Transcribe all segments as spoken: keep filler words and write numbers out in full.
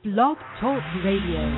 Blog Talk Radio.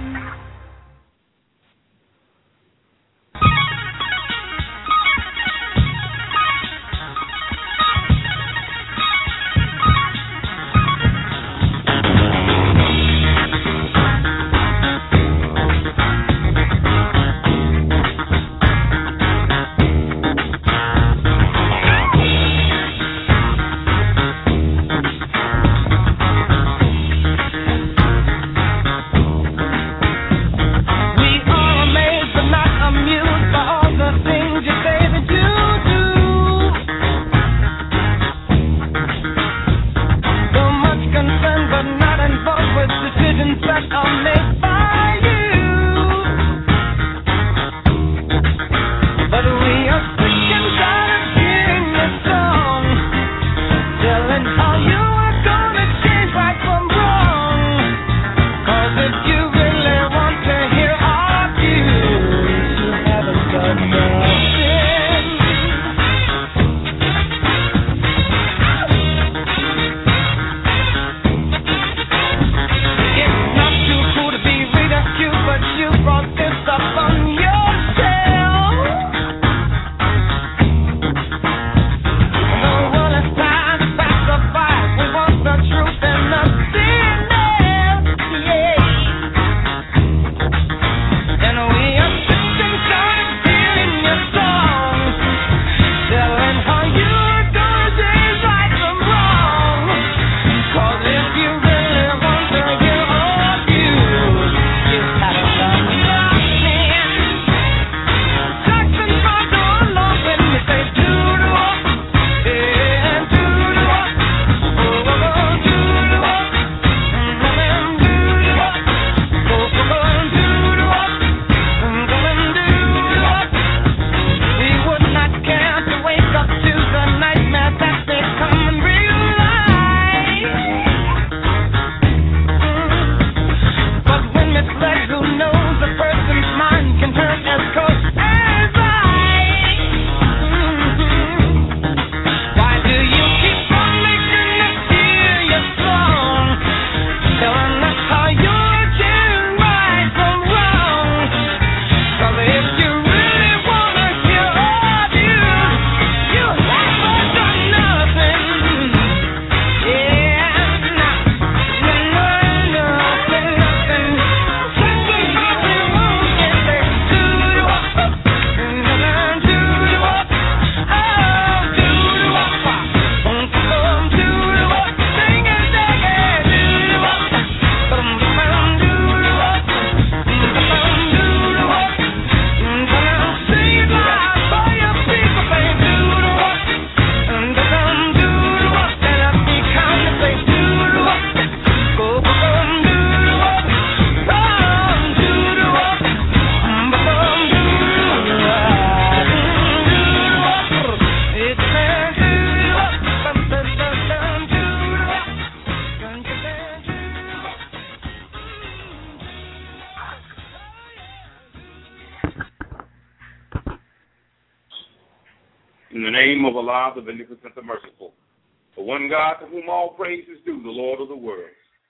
The beneficent, the merciful, the one God to whom all praise is due, the Lord of the world,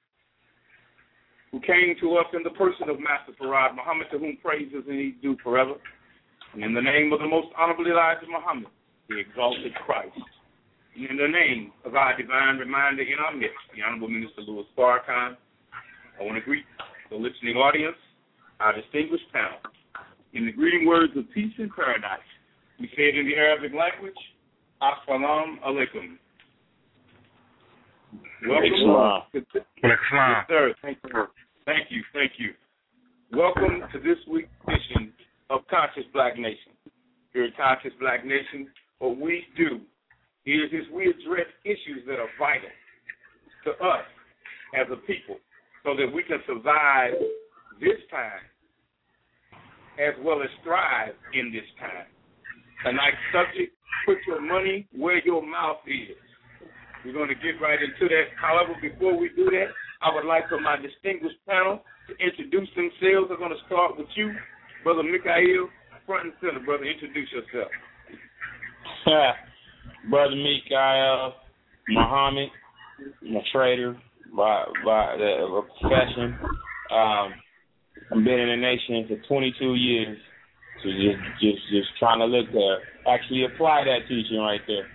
who came to us in the person of Master Farad Muhammad, to whom praise is indeed due forever, and in the name of the most honorable Elijah Muhammad, the exalted Christ, and in the name of our divine reminder in our midst, the Honorable Minister Louis Farrakhan, I want to greet the listening audience, our distinguished panel, in the greeting words of peace and paradise. We say it in the Arabic language. Assalamu alaikum. Welcome. To this, yes, sir. Thank you. Thank you. Thank you. Welcome to this week's edition of Conscious Black Nation. Here at Conscious Black Nation, what we do is, is we address issues that are vital to us as a people so that we can survive this time as well as thrive in this time. Tonight's subject, put your money where your mouth is. We're going to get right into that. However, before we do that, I would like for my distinguished panel to introduce themselves. I'm going to start with you, Brother Mikael, front and center. Brother, introduce yourself. Brother Mikael Muhammad, I'm a trader, by by the profession. Um, I've been in the nation for twenty-two years, so just just just trying to look there, actually apply that teaching right there.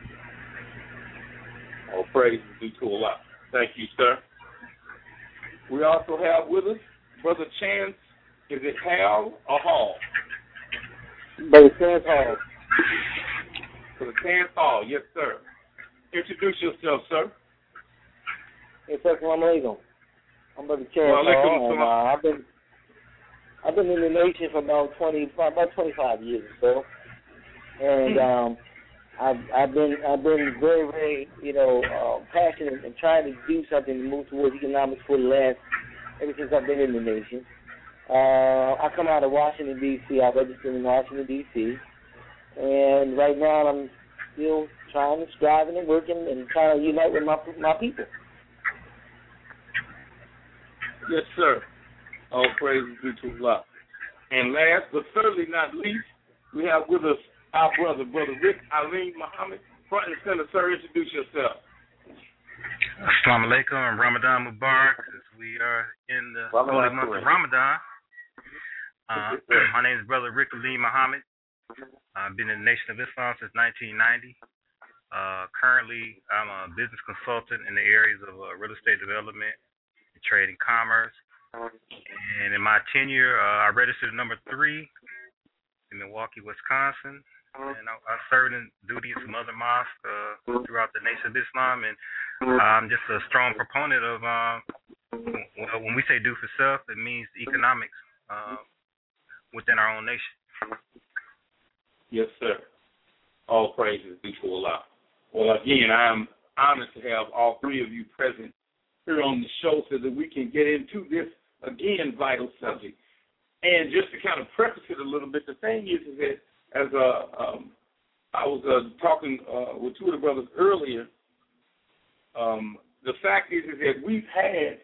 All praise be to Allah. Thank you, sir. We also have with us Brother Chance. Is it Hal or Hall? Brother Chance Hall. Brother Chance Hall, yes, sir. Introduce yourself, sir. Yes, assalamu alaikum. I'm Brother Chance Hall, and uh, I've been I've been in the nation for about twenty about twenty-five years or so, and um, I've I've been I've been very very you know uh, passionate and trying to do something to move towards economics for the last ever since I've been in the nation. Uh, I come out of Washington D C I registered in Washington D C and right now I'm still trying to striving and working and trying to unite with my my people. Yes, sir. All praises be to Allah. And last but certainly not least, we have with us our brother, Brother Rick Alim Muhammad. Front and center, sir, introduce yourself. Assalamu alaikum and Ramadan Mubarak, as we are in the holy month of Ramadan. Uh, my name is Brother Rick Alim Muhammad. I've been in the Nation of Islam since nineteen ninety. Uh, currently, I'm a business consultant in the areas of uh, real estate development, trade and commerce. And in my tenure, uh, I registered number three in Milwaukee, Wisconsin. And I, I served in duty at some other mosques uh, throughout the Nation of Islam. And I'm just a strong proponent of, uh, when we say do for self, it means economics uh, within our own nation. Yes, sir. All praises be to Allah. Well, again, I'm honored to have all three of you present here on the show so that we can get into this, again, vital subject. And just to kind of preface it a little bit, the thing is, is that as uh, um, I was uh, talking uh, with two of the brothers earlier, um, the fact is, is that we've had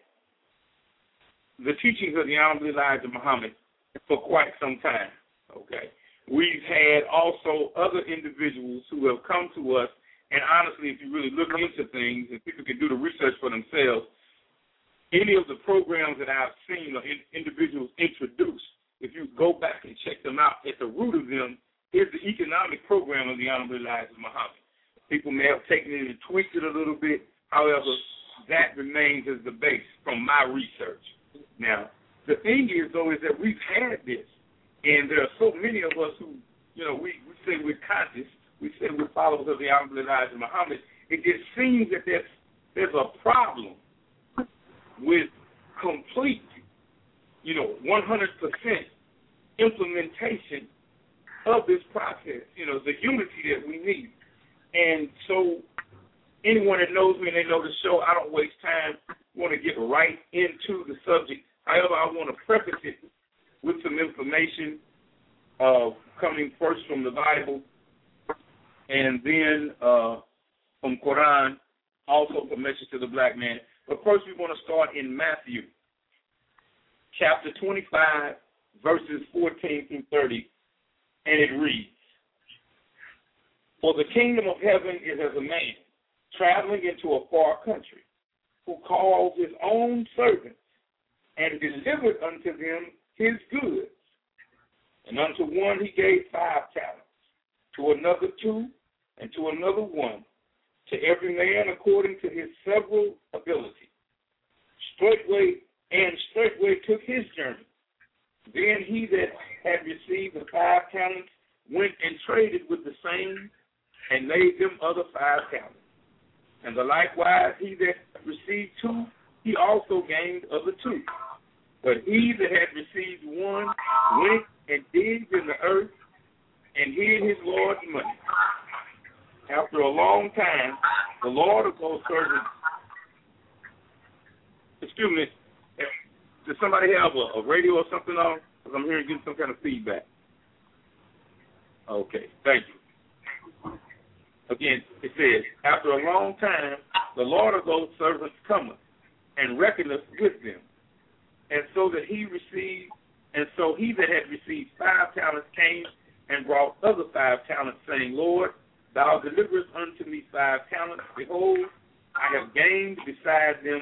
the teachings of the Honorable Elijah Muhammad for quite some time, okay? We've had also other individuals who have come to us. And honestly, if you really look into things, and people can do the research for themselves, any of the programs that I've seen or in, individuals introduced, if you go back and check them out, at the root of them is the economic program of the Honorable Elijah Muhammad. People may have taken it and tweaked it a little bit. However, that remains as the base from my research. Now, the thing is, though, is that we've had this, and there are so many of us who, you know, we, we say we're conscious. We say we're followers of the Honorable Elijah Muhammad. It just seems that there's, there's a problem with complete, you know, one hundred percent implementation of this process, you know, the unity that we need. And so anyone that knows me and they know the show, I don't waste time. I want to get right into the subject. However, I want to preface it with some information uh, coming first from the Bible, and then uh, from Quran, also from Message to the Black Man. But first we want to start in Matthew, chapter twenty-five, verses fourteen through thirty, and it reads, "For the kingdom of heaven is as a man traveling into a far country, who calls his own servants and delivered unto them his goods. And unto one he gave five talents, to another two, and to another one, to every man according to his several ability. Straightway, and straightway took his journey. Then he that had received the five talents went and traded with the same, and made them other five talents. And the likewise he that received two, he also gained other two. But he that had received one went and digged in the earth and hid his Lord's money. After a long time, the Lord of those servants," excuse me, does somebody have a, a radio or something on? Because I'm hearing getting some kind of feedback. Okay, thank you. Again, it says, "After a long time, the Lord of those servants cometh and reckoneth with them. And so that he received, and so he that had received five talents came and brought other five talents, saying, Lord, thou deliverest unto me five talents. Behold, I have gained beside them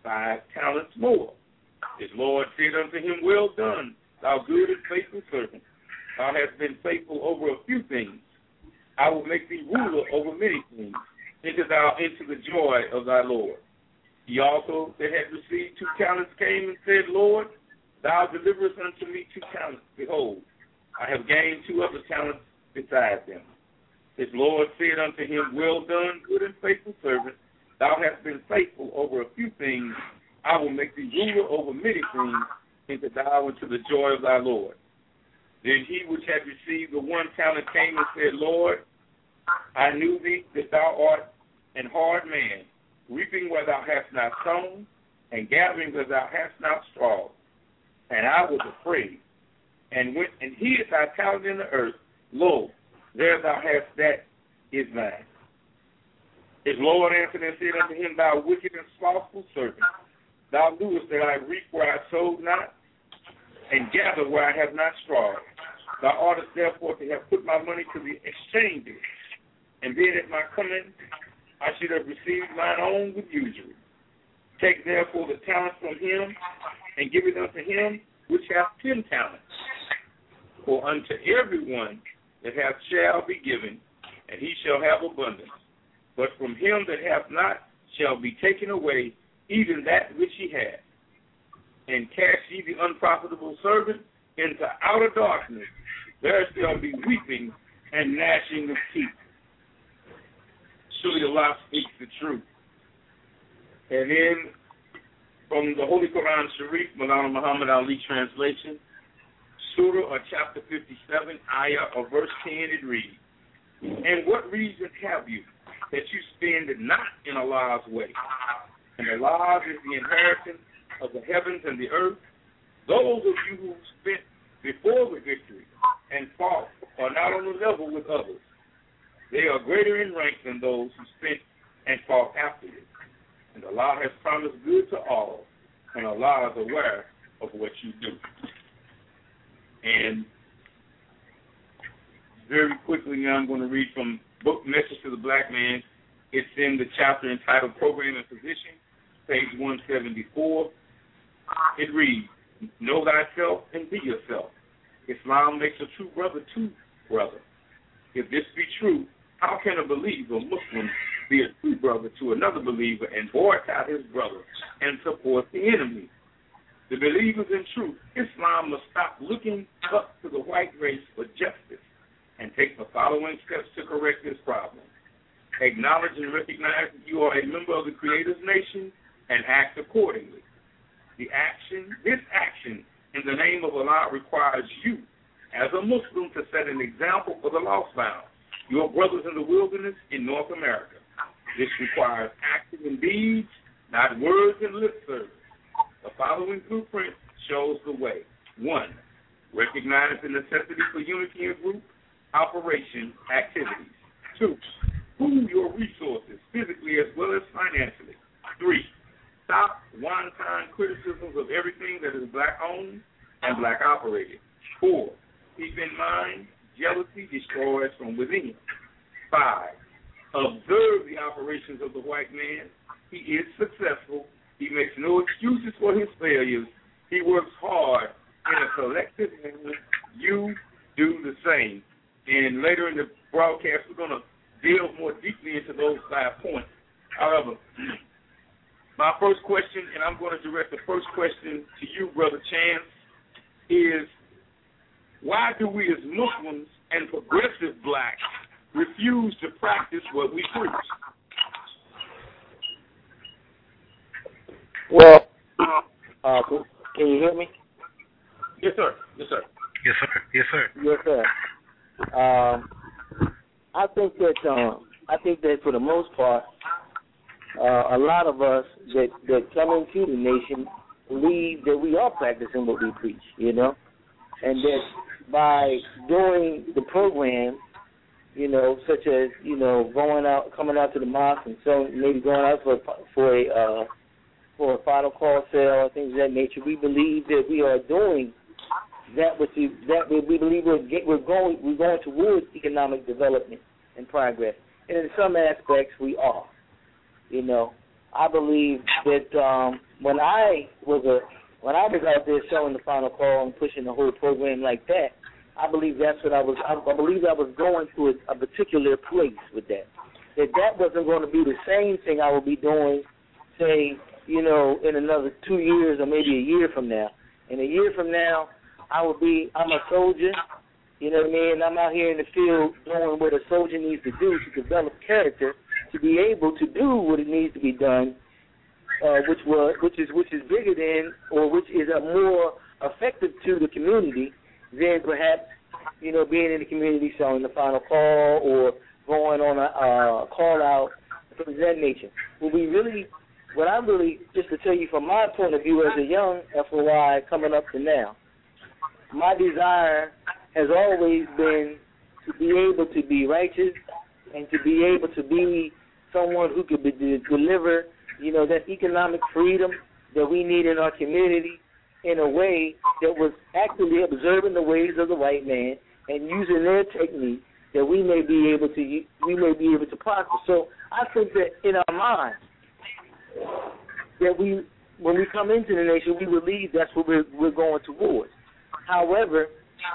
five talents more. His Lord said unto him, Well done, thou good and faithful servant. Thou hast been faithful over a few things. I will make thee ruler over many things. Enter thou into the joy of thy Lord. He also that had received two talents came and said, Lord, thou deliverest unto me two talents. Behold, I have gained two other talents besides them. His Lord said unto him, Well done, good and faithful servant. Thou hast been faithful over a few things. I will make thee ruler over many things. Enter thou into the joy of thy Lord. Then he which had received the one talent came and said, Lord, I knew thee that thou art an hard man, reaping where thou hast not sown, and gathering where thou hast not strawed. And I was afraid, and went and hid thy talent in the earth. Lo, there thou hast that is mine. His Lord answered and said unto him, Thou wicked and slothful servant, thou knewest that I reap where I sowed not, and gather where I have not strawed. Thou oughtest therefore to have put my money to the exchanges, and then at my coming I should have received mine own with usury. Take therefore the talent from him, and give it unto him which hath ten talents. For unto everyone that hath shall be given, and he shall have abundance. But from him that hath not shall be taken away even that which he hath. And cast ye the unprofitable servant into outer darkness. There shall be weeping and gnashing of teeth. Surely Allah speaks the truth. And then, from the Holy Quran Sharif, Maulana Muhammad Ali translation, Surah or chapter fifty-seven, ayah or verse ten, it reads, And what reason have you that you spend it not in Allah's way? And Allah is the inheritance of the heavens and the earth. Those of you who spent before the victory and fought are not on the level with others. They are greater in rank than those who spent and fought after it. And Allah has promised good to all, and Allah is aware of what you do. And very quickly now I'm going to read from book Message to the Black Man. It's in the chapter entitled Program and Position, page one seventy-four. It reads, Know thyself and be yourself. Islam makes a true brother to brother. If this be true, how can a believer, Muslim, be a true brother to another believer and boycott his brother and support the enemy? The believers in truth, Islam must stop looking up to the white race for justice and take the following steps to correct this problem. Acknowledge and recognize that you are a member of the Creator's nation and act accordingly. The action, this action in the name of Allah requires you, as a Muslim, to set an example for the lost bound, your brothers in the wilderness in North America. This requires action and deeds, not words and lip service. The following blueprint shows the way. One, recognize the necessity for unity in group operation activities. Two, pool your resources, physically as well as financially. Three, stop one-time criticisms of everything that is black-owned and black-operated. Four, keep in mind, jealousy destroys from within. Five, observe the operations of the white man. He is successful. He makes no excuses for his failures. He works hard in a collective manner. You do the same. And later in the broadcast, we're going to delve more deeply into those five points. However, my first question, and I'm going to direct the first question to you, Brother Chance, is why do we as Muslims and progressive blacks refuse to practice what we preach? Well, uh, can you hear me? Yes, sir. Yes, sir. Yes, sir. Yes, sir. Yes, sir. Um, I think that um, I think that for the most part, uh, a lot of us that that come into the nation believe that we are practicing what we preach, you know, and that by doing the program, you know, such as you know going out, coming out to the mosque, and so maybe going out for for a uh, for a final call sale or things of that nature, we believe that we are doing that which we, that we believe we're, get, we're going we're going towards economic development and progress, and in some aspects we are. You know, I believe that um, when I was a when I was out there selling the Final Call and pushing the whole program like that, I believe that's what I was. I, I believe I was going to a, a particular place with that. That that wasn't going to be the same thing I would be doing, say, you know, in another two years or maybe a year from now. In a year from now, I will be. I'm a soldier. You know what I mean? I'm out here in the field doing what a soldier needs to do to develop character, to be able to do what it needs to be done, uh, which was, which is, which is bigger than, or which is a more effective to the community than perhaps, you know, being in the community selling the Final Call or going on a uh, call out, things of that nature. What we really, what I really, just to tell you from my point of view as a young F O I coming up to now, my desire has always been to be able to be righteous and to be able to be someone who could be, deliver, you know, that economic freedom that we need in our community in a way that was actually observing the ways of the white man and using their technique that we may be able to we may be able to prosper. So I think that in our minds that we when we come into the nation we believe that's what we're we're going towards. However,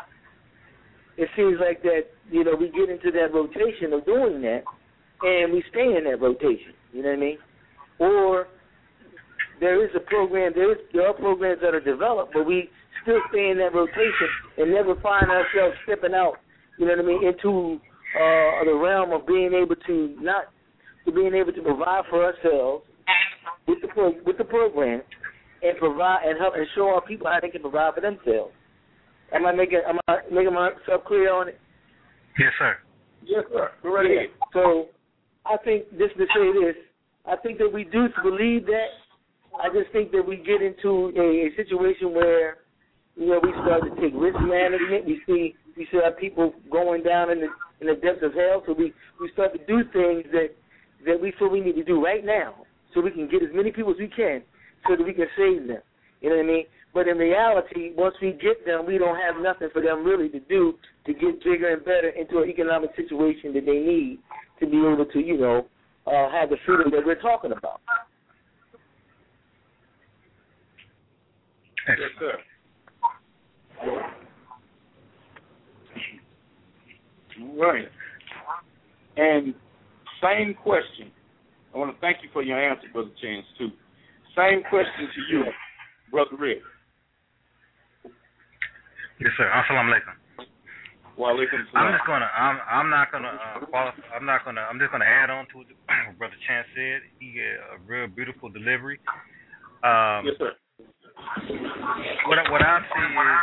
it seems like that, you know, we get into that rotation of doing that, and we stay in that rotation, you know what I mean? Or there is a program, there, is, there are programs that are developed, but we still stay in that rotation and never find ourselves stepping out, you know what I mean, into uh, the realm of being able to not, to being able to provide for ourselves with the pro, with the program and provide and help and show our people how they can provide for themselves. Am I making am I making myself clear on it? Yes, sir. Yes, sir. Go right ahead. So I think just to say this, I think that we do believe that. I just think that we get into a, a situation where, you know, we start to take risk management. We see we see our people going down in the in the depths of hell. So we, we start to do things that that we feel we need to do right now, so we can get as many people as we can, so that we can save them. You know what I mean? But in reality, once we get them, we don't have nothing for them really to do to get bigger and better into an economic situation that they need to be able to, you know, uh, have the freedom that we're talking about. Yes, sir. All right. And same question. I want to thank you for your answer, Brother Chance, too. Same question to you, Brother Rick. Yes, sir. Assalamu alaikum. Wa alaikum salam. I'm just gonna. I'm. I'm not gonna uh, qualify. I'm not gonna. I'm just gonna add on to what Brother Chance said. He had a real beautiful delivery. Um, yes, sir. What what I see is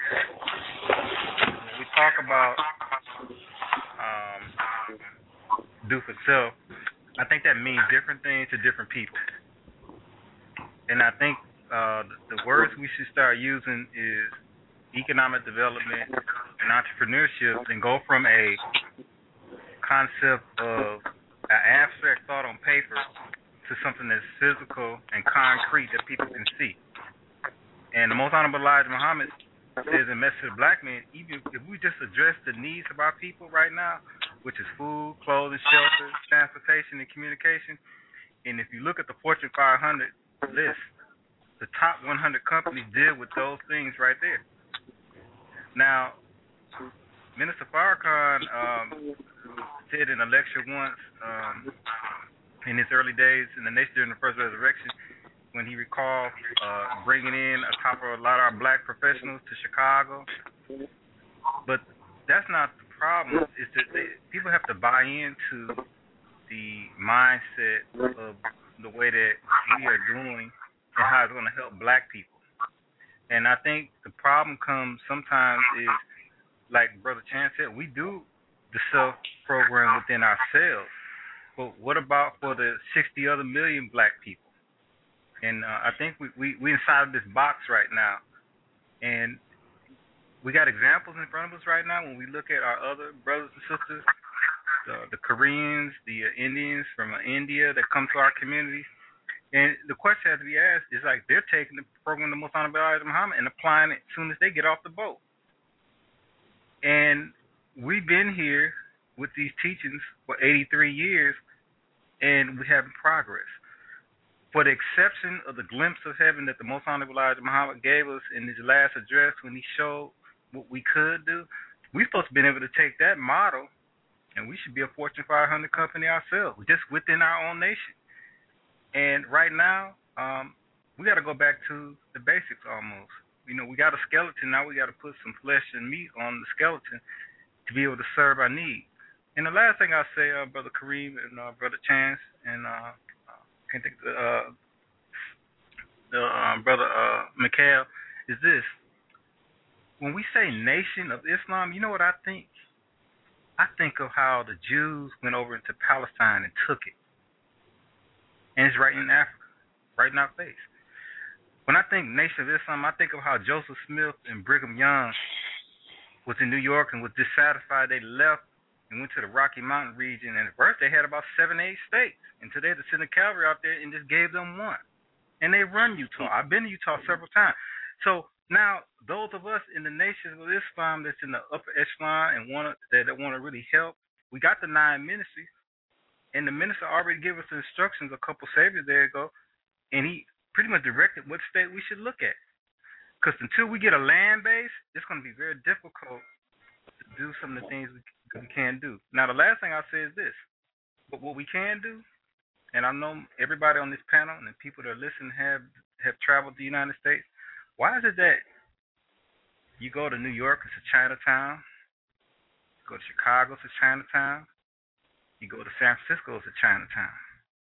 when we talk about um, do for self, I think that means different things to different people, and I think uh, the, the words we should start using is economic development and entrepreneurship, and go from a concept of an abstract thought on paper to something that's physical and concrete that people can see. And the Most Honorable Elijah Muhammad says in Message of Black Men, even if we just address the needs of our people right now, which is food, clothing, shelter, transportation, and communication, and if you look at the Fortune five hundred list, the top one hundred companies deal with those things right there. Now, Minister Farrakhan um, said in a lecture once um, in his early days in the nation during the First Resurrection, when he recalled uh, bringing in a couple of a lot of our black professionals to Chicago. But that's not the problem. It's that they, people have to buy into the mindset of the way that we are doing and how it's going to help black people. And I think the problem comes sometimes is, like Brother Chan said, we do the self program within ourselves. But what about for the sixty other million black people? And uh, I think we, we, we inside of this box right now. And we got examples in front of us right now when we look at our other brothers and sisters, the, the Koreans, the uh, Indians from uh, India that come to our communities. And the question has to be asked is, like, they're taking the program of the Most Honorable Elijah Muhammad and applying it as soon as they get off the boat. And we've been here with these teachings for eighty-three years, and we haven't progressed. for the exception of the glimpse of heaven that the Most Honorable Elijah Muhammad gave us in his last address when he showed what we could do, we're supposed to be able to take that model, and we should be a Fortune five hundred company ourselves, just within our own nation. And right now, um, we got to go back to the basics almost. You know, we got a skeleton, now we got to put some flesh and meat on the skeleton to be able to serve our need. And the last thing I'll say, uh, Brother Kareem and uh, Brother Chance and uh, can't think the, uh, the uh, Brother uh, Mikhail, is this. When we say Nation of Islam, you know what I think? I think of how the Jews went over into Palestine and took it. And it's right in Africa, right in our face. When I think Nation of Islam, I think of how Joseph Smith and Brigham Young was in New York and was dissatisfied. They left and went to the Rocky Mountain region. And at first they had about seven, eight states. And today they sent the cavalry out there and just gave them one. And they run Utah. I've been to Utah several times. So now those of us in the Nation of Islam that's in the upper echelon and want that, that want to really help, we got the nine ministries. And the minister already gave us the instructions a couple saviors there ago, and he pretty much directed what state we should look at. Because until we get a land base, it's going to be very difficult to do some of the things we, we can do. Now, the last thing I'll say is this. But what we can do, and I know everybody on this panel and the people that are listening have, have traveled to the United States, why is it that you go to New York, it's a Chinatown, you go to Chicago, it's a Chinatown, you go to San Francisco, it's a Chinatown.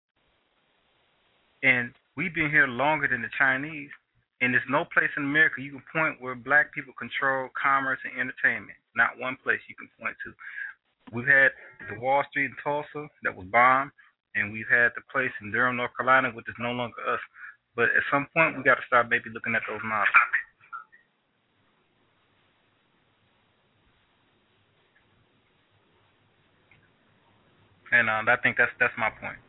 And we've been here longer than the Chinese, and there's no place in America you can point where black people control commerce and entertainment. Not one place you can point to. We've had the Wall Street in Tulsa that was bombed, and we've had the place in Durham, North Carolina, which is no longer us. But at some point, we got to start maybe looking at those models. And uh, I think that's that's my point.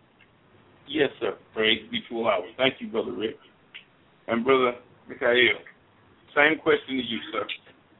Yes, sir. Praise be to Allah. Thank you, Brother Rick. And Brother Mikhail, same question to you, sir.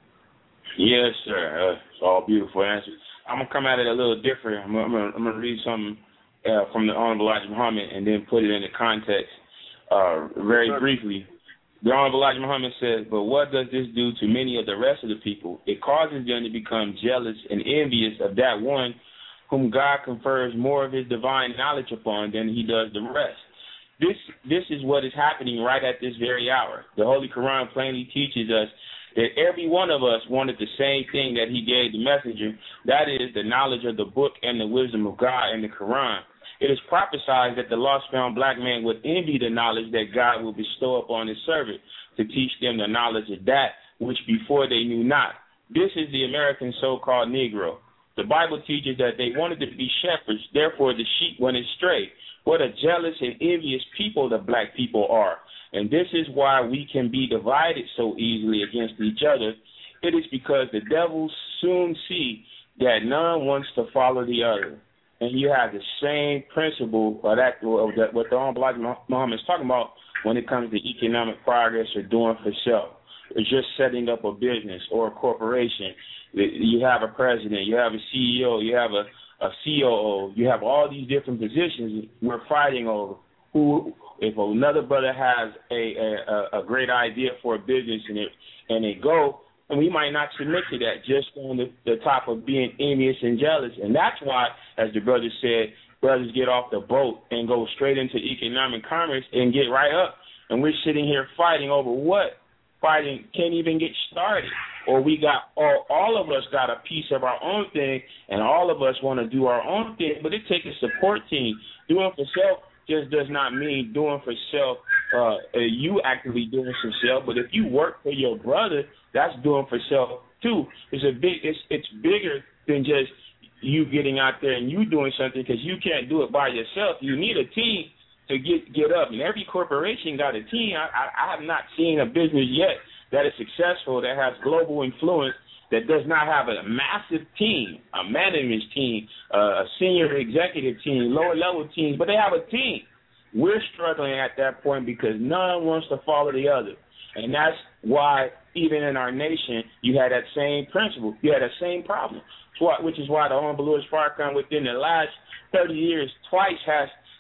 Yes, sir. Uh, it's all beautiful answers. I'm going to come at it a little different. I'm going I'm to read something uh, from the Honorable Elijah Muhammad and then put it into context uh, very yes, briefly. The Honorable Elijah Muhammad says, but what does this do to many of the rest of the people? It causes them to become jealous and envious of that one whom God confers more of his divine knowledge upon than he does the rest. This this is what is happening right at this very hour. The Holy Quran plainly teaches us that every one of us wanted the same thing that he gave the messenger, that is, the knowledge of the book and the wisdom of God and the Quran. It is prophesied that the lost-found black man would envy the knowledge that God will bestow upon his servant to teach them the knowledge of that which before they knew not. This is the American so-called Negro. The Bible teaches that they wanted to be shepherds, therefore the sheep went astray. What a jealous and envious people the black people are. And this is why we can be divided so easily against each other. It is because the devils soon see that none wants to follow the other. And you have the same principle of that, of that what the Honorable Muhammad is talking about when it comes to economic progress or doing for self. It's just setting up a business or a corporation. You have a president, you have a C E O, you have a, a C O O, you have all these different positions we're fighting over. Who, if another brother has a, a, a great idea for a business and it and they go, and we might not submit to that just on the, the top of being envious and jealous. And that's why, as the brother said, brothers get off the boat and go straight into economic commerce and get right up. And we're sitting here fighting over what? Fighting can't even get started. Or we got, or all of us got a piece of our own thing, and all of us want to do our own thing, but it takes a support team. Doing for self just does not mean doing for self, uh, you actively doing for self, but if you work for your brother, that's doing for self too. It's a big, it's it's bigger than just you getting out there and you doing something, because you can't do it by yourself. You need a team to get get up, and every corporation got a team. I, I, I have not seen a business yet that is successful, that has global influence, that does not have a massive team, a management team, uh, a senior executive team, lower level teams, but they have a team. We're struggling at that point because none wants to follow the other. And that's why even in our nation, you had that same principle. You had that same problem, which is why the Honorable Louis Farrakhan within the last thirty years twice has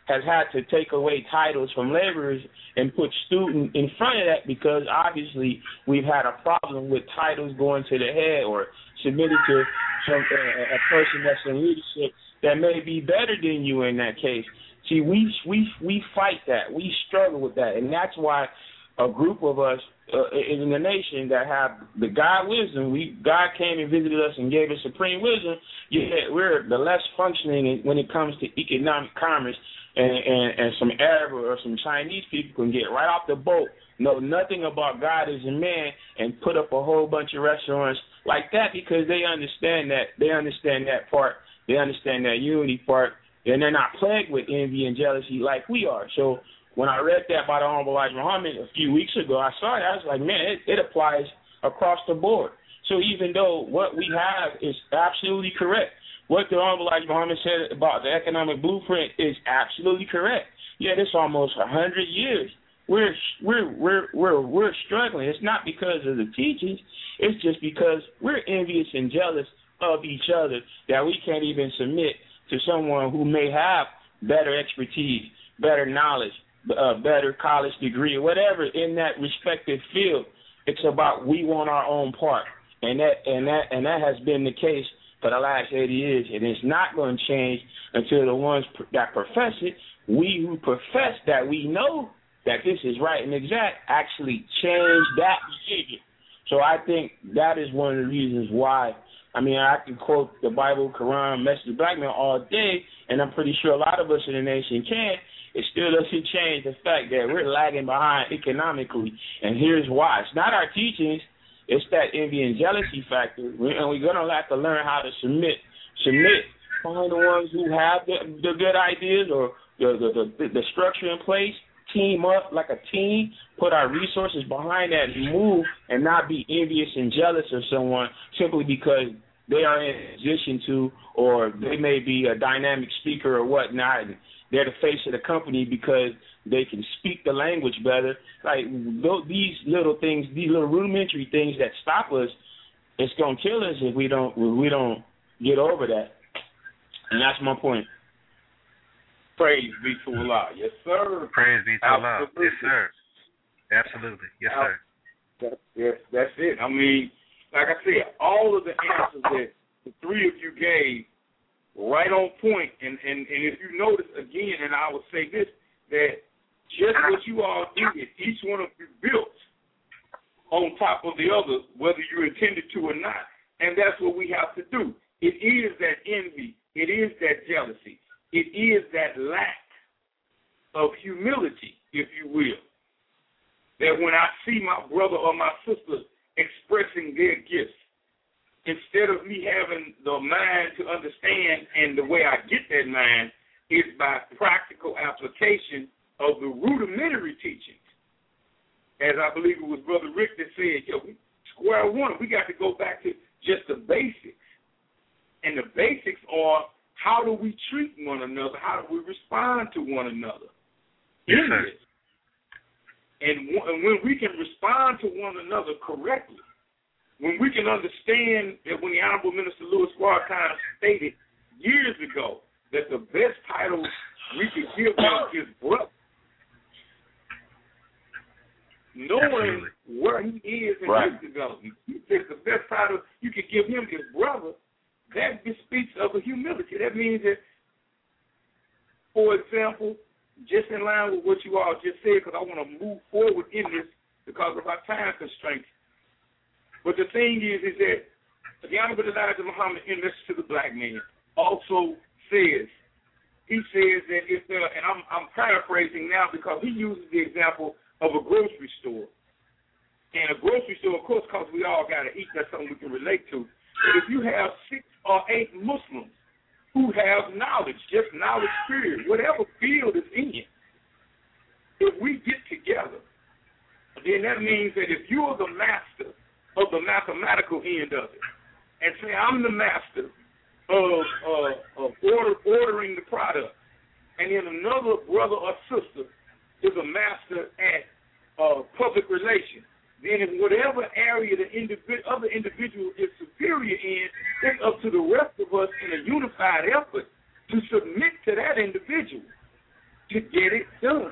has had to take away titles from laborers and put student in front of that because obviously we've had a problem with titles going to the head or submitted to some uh, a person that's in leadership that may be better than you in that case. See, we we we fight that. We struggle with that, and that's why a group of us uh, in the nation that have the God wisdom, we God came and visited us and gave us supreme wisdom. Yet we're the less functioning when it comes to economic commerce. And, and, and some Arab or some Chinese people can get right off the boat, know nothing about God as a man, and put up a whole bunch of restaurants like that because they understand that they understand that part, they understand that unity part, and they're not plagued with envy and jealousy like we are. So when I read that by the Honorable Elijah Muhammad a few weeks ago, I saw it. I was like, man, it, it applies across the board. So even though what we have is absolutely correct, what the Honorable Elijah Muhammad said about the economic blueprint is absolutely correct. Yet it's almost a hundred years. We're we're we're we're we're struggling. It's not because of the teachings. It's just because we're envious and jealous of each other that we can't even submit to someone who may have better expertise, better knowledge, a better college degree, or whatever in that respective field. It's about we want our own part, and that and that and that has been the case for the last eighty years, and it's not going to change until the ones that profess it, we who profess that we know that this is right and exact, actually change that behavior. So I think that is one of the reasons why. I mean, I can quote the Bible, Quran, Message of Black Man all day, and I'm pretty sure a lot of us in the nation can. It still doesn't change the fact that we're lagging behind economically, and here's why. It's not our teachings. It's that envy and jealousy factor, and we're going to have to learn how to submit, submit, find the ones who have the, the good ideas or the, the, the, the structure in place, team up like a team, put our resources behind that and move and not be envious and jealous of someone simply because they are in a position to, or they may be a dynamic speaker or whatnot, and they're the face of the company because they can speak the language better. Like these little things, these little rudimentary things that stop us, it's gonna kill us if we don't if we don't get over that. And that's my point. Praise be to Allah. Yes, sir. Praise be to Allah. Yes, sir. Absolutely. Yes, sir. That, yes, that's it. I mean, like I said, all of the answers that the three of you gave right on point. And, and, and if you notice again, and I will say this, that just what you all did, each one of you built on top of the other, whether you intended to or not. And that's what we have to do. It is that envy. It is that jealousy. It is that lack of humility, if you will, that when I see my brother or my sister expressing their gifts, instead of me having the mind to understand, and the way I get that mind is by practical application of the rudimentary teachings. As I believe it was Brother Rick that said, yo, we, square one, we got to go back to just the basics. And the basics are, how do we treat one another? How do we respond to one another? Yes, sir. And, w- and when we can respond to one another correctly, when we can understand that when the Honorable Minister Louis Farrakhan stated years ago that the best title we could give him is brother, knowing Absolutely. Where he is in right. his development, he says the best title you could give him is brother. That speaks of a humility. That means that, for example, just in line with what you all just said, because I want to move forward in this because of our time constraints. But the thing is, is that the Honorable Elijah Muhammad, in Message to the Black Man, also says, he says that if there, and I'm, I'm paraphrasing now because he uses the example of a grocery store. And a grocery store, of course, because we all got to eat, that's something we can relate to. But if you have six or eight Muslims who have knowledge, just knowledge period, whatever field is in, if we get together, then that means that if you are the master of the mathematical end of it, and say I'm the master of, uh, of order, ordering the product, and then another brother or sister is a master at uh, public relations, then in whatever area the individ- other individual is superior in, it's up to the rest of us in a unified effort to submit to that individual. to get it done.